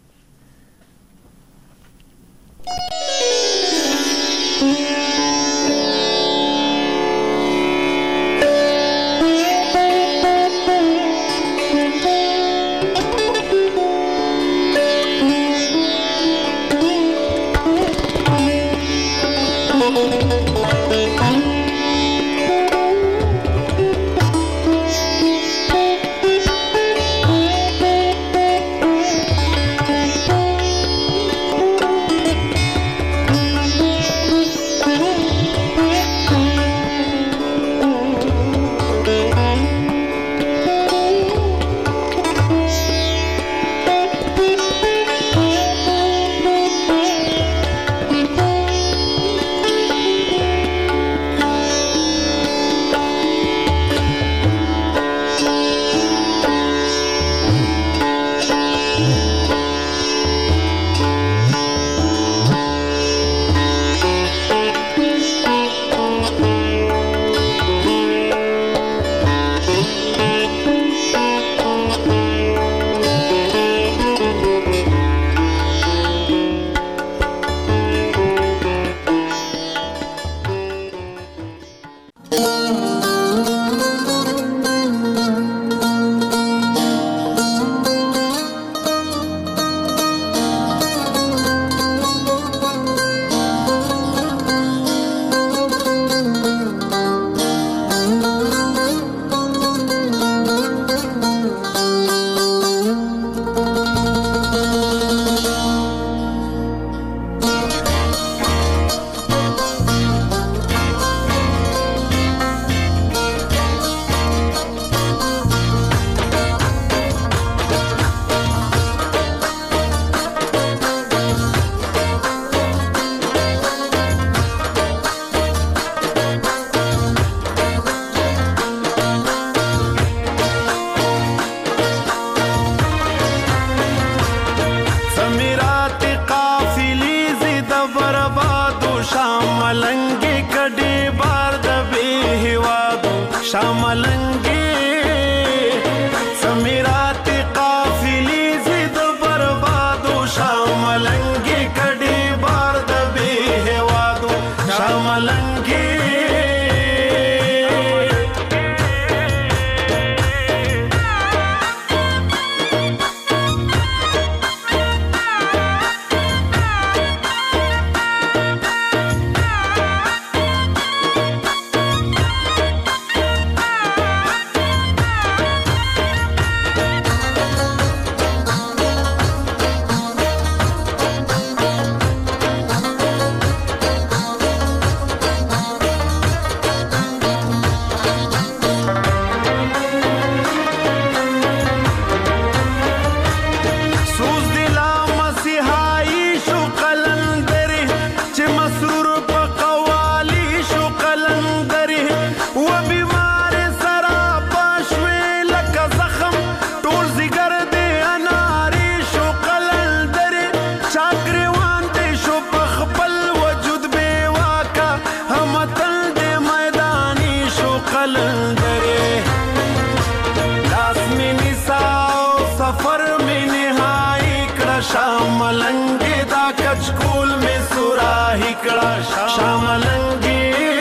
شاملنګي دا کچکول می سوراهی کړه شاملنګي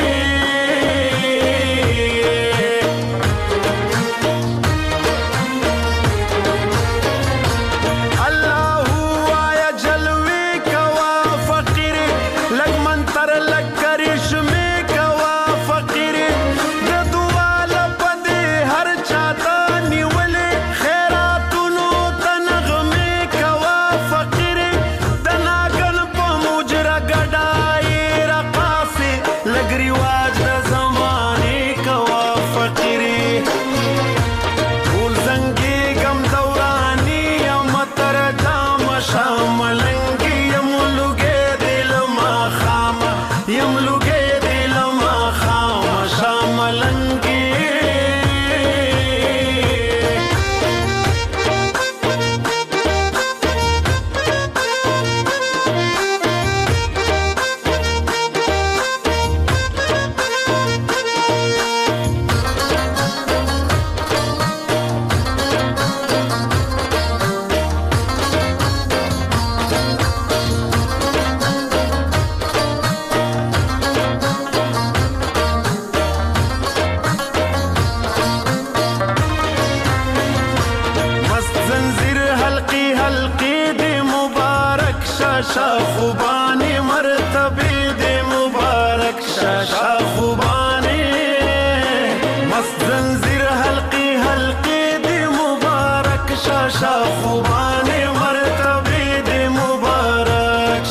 شاخوبانی مرتبه دی مبارک شاخوبانی مست زنجیر حلقی حلقی دی مبارک شاخوبانی مرتبه دی مبارک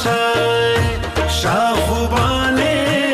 شاخوبانی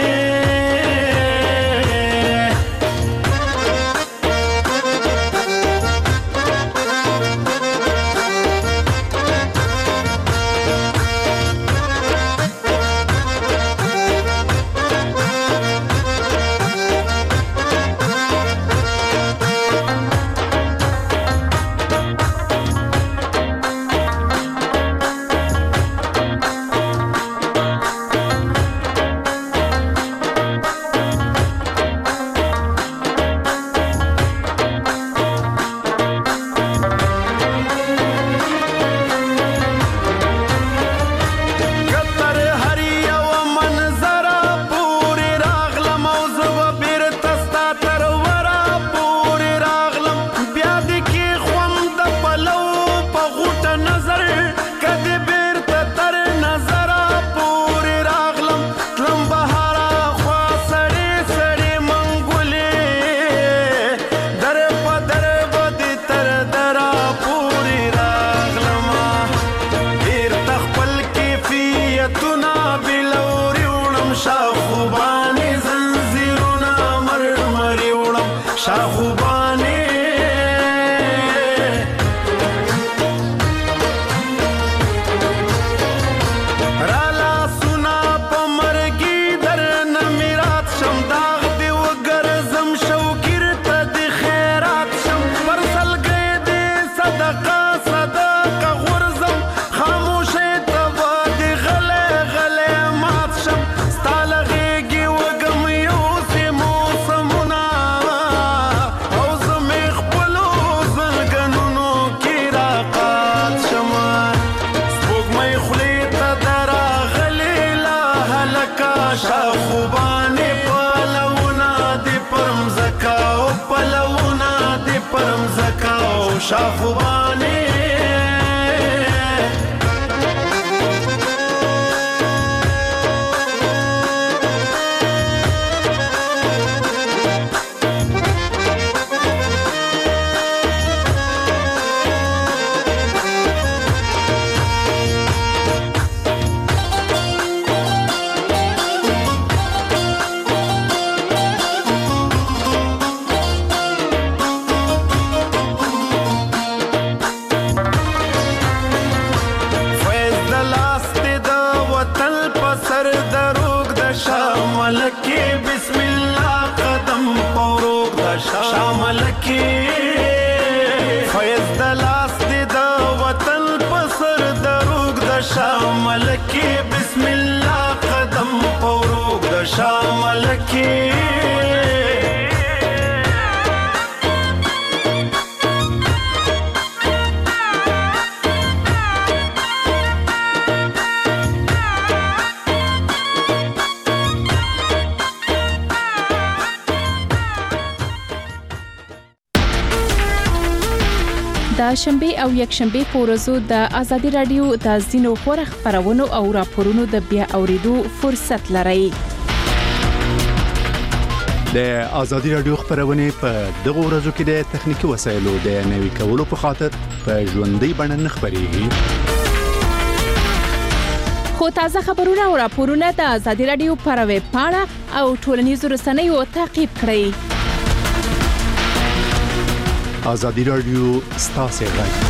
شاخوبانی
د شنبه او یکشنبه په ورځو د ازادي رادیو د زینو خبرونه خبرونو او راپورونو د بیا اوریدو فرصت لرئ.
د ازادي رادیو خبرونه په دغه ورځو کې د تخنیکی وسایلو د نوي کولو په خاطر په ژوندۍ بڼه خبريږي.
خو تازه خبرونه او راپورونه د ازادي رادیو پر ویب پاڼه او ټولنیزو رسنیو تعقیب کړئ.
ازادي رادیو ستاسو غږ.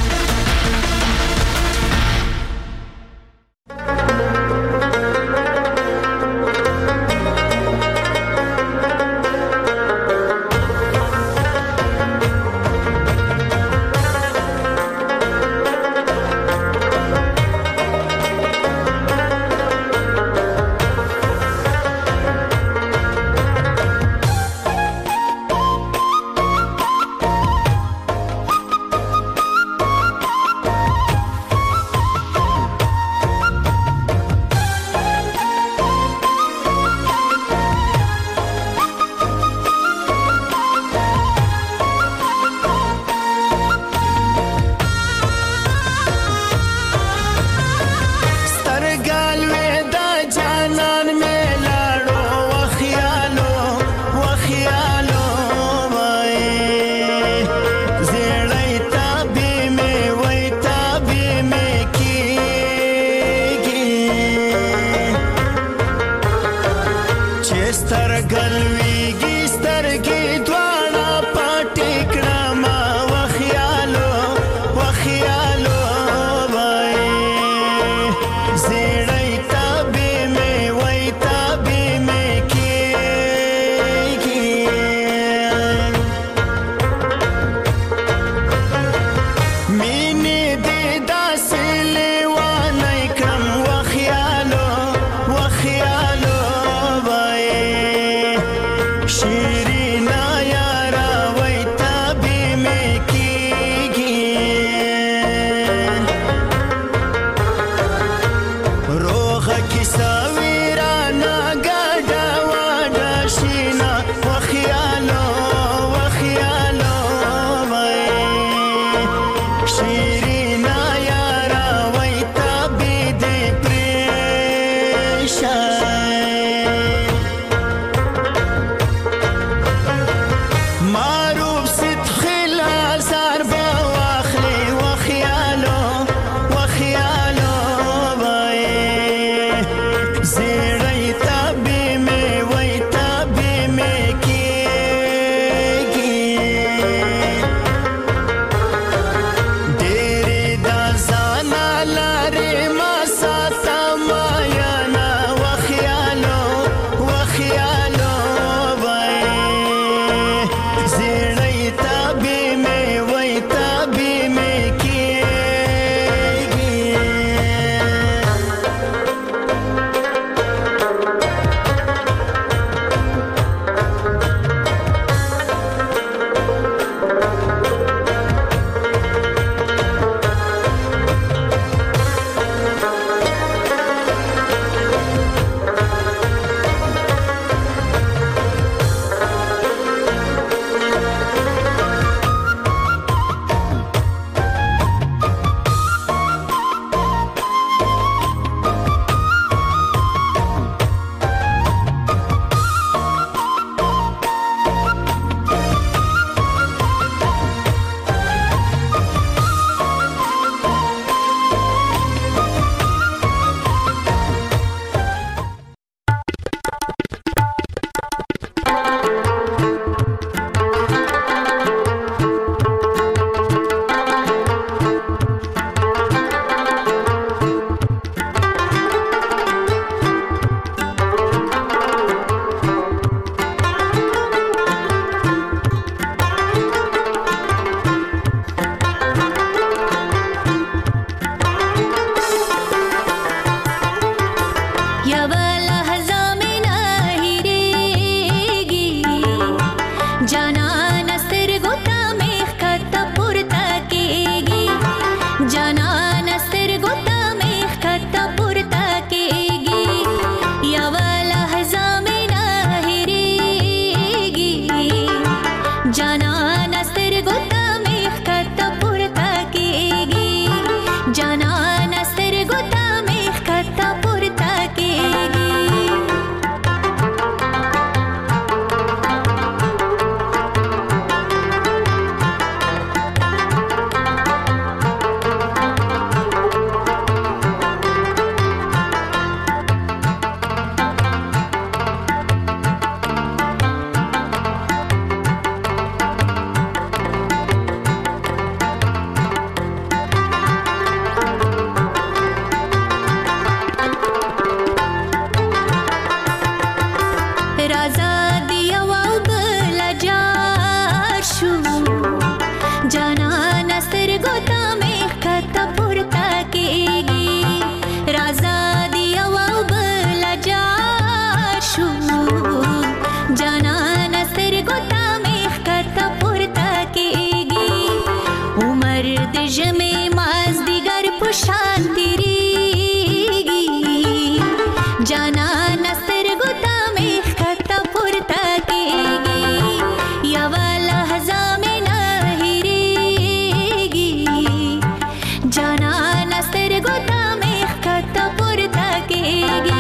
جانان سترګو ته مې ښکته پورته کېږي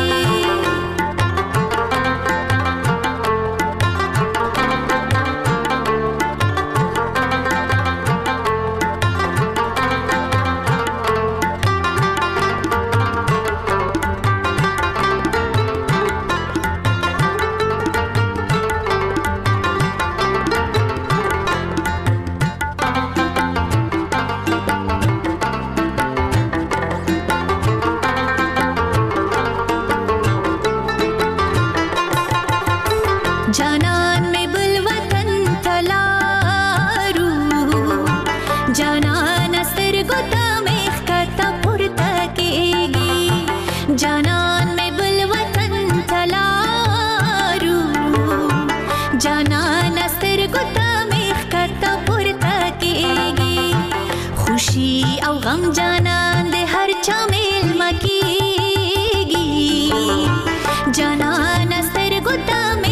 جانان میں بل وطن تلارو جانان سترګو ته مې ښکته پورته کېږي جانان میں بل وطن تلارو جانان سترګو ته مې ښکته پورته کېږي خوشي او غم جانان د هر چا میلمه کېږي جانان سترګو ته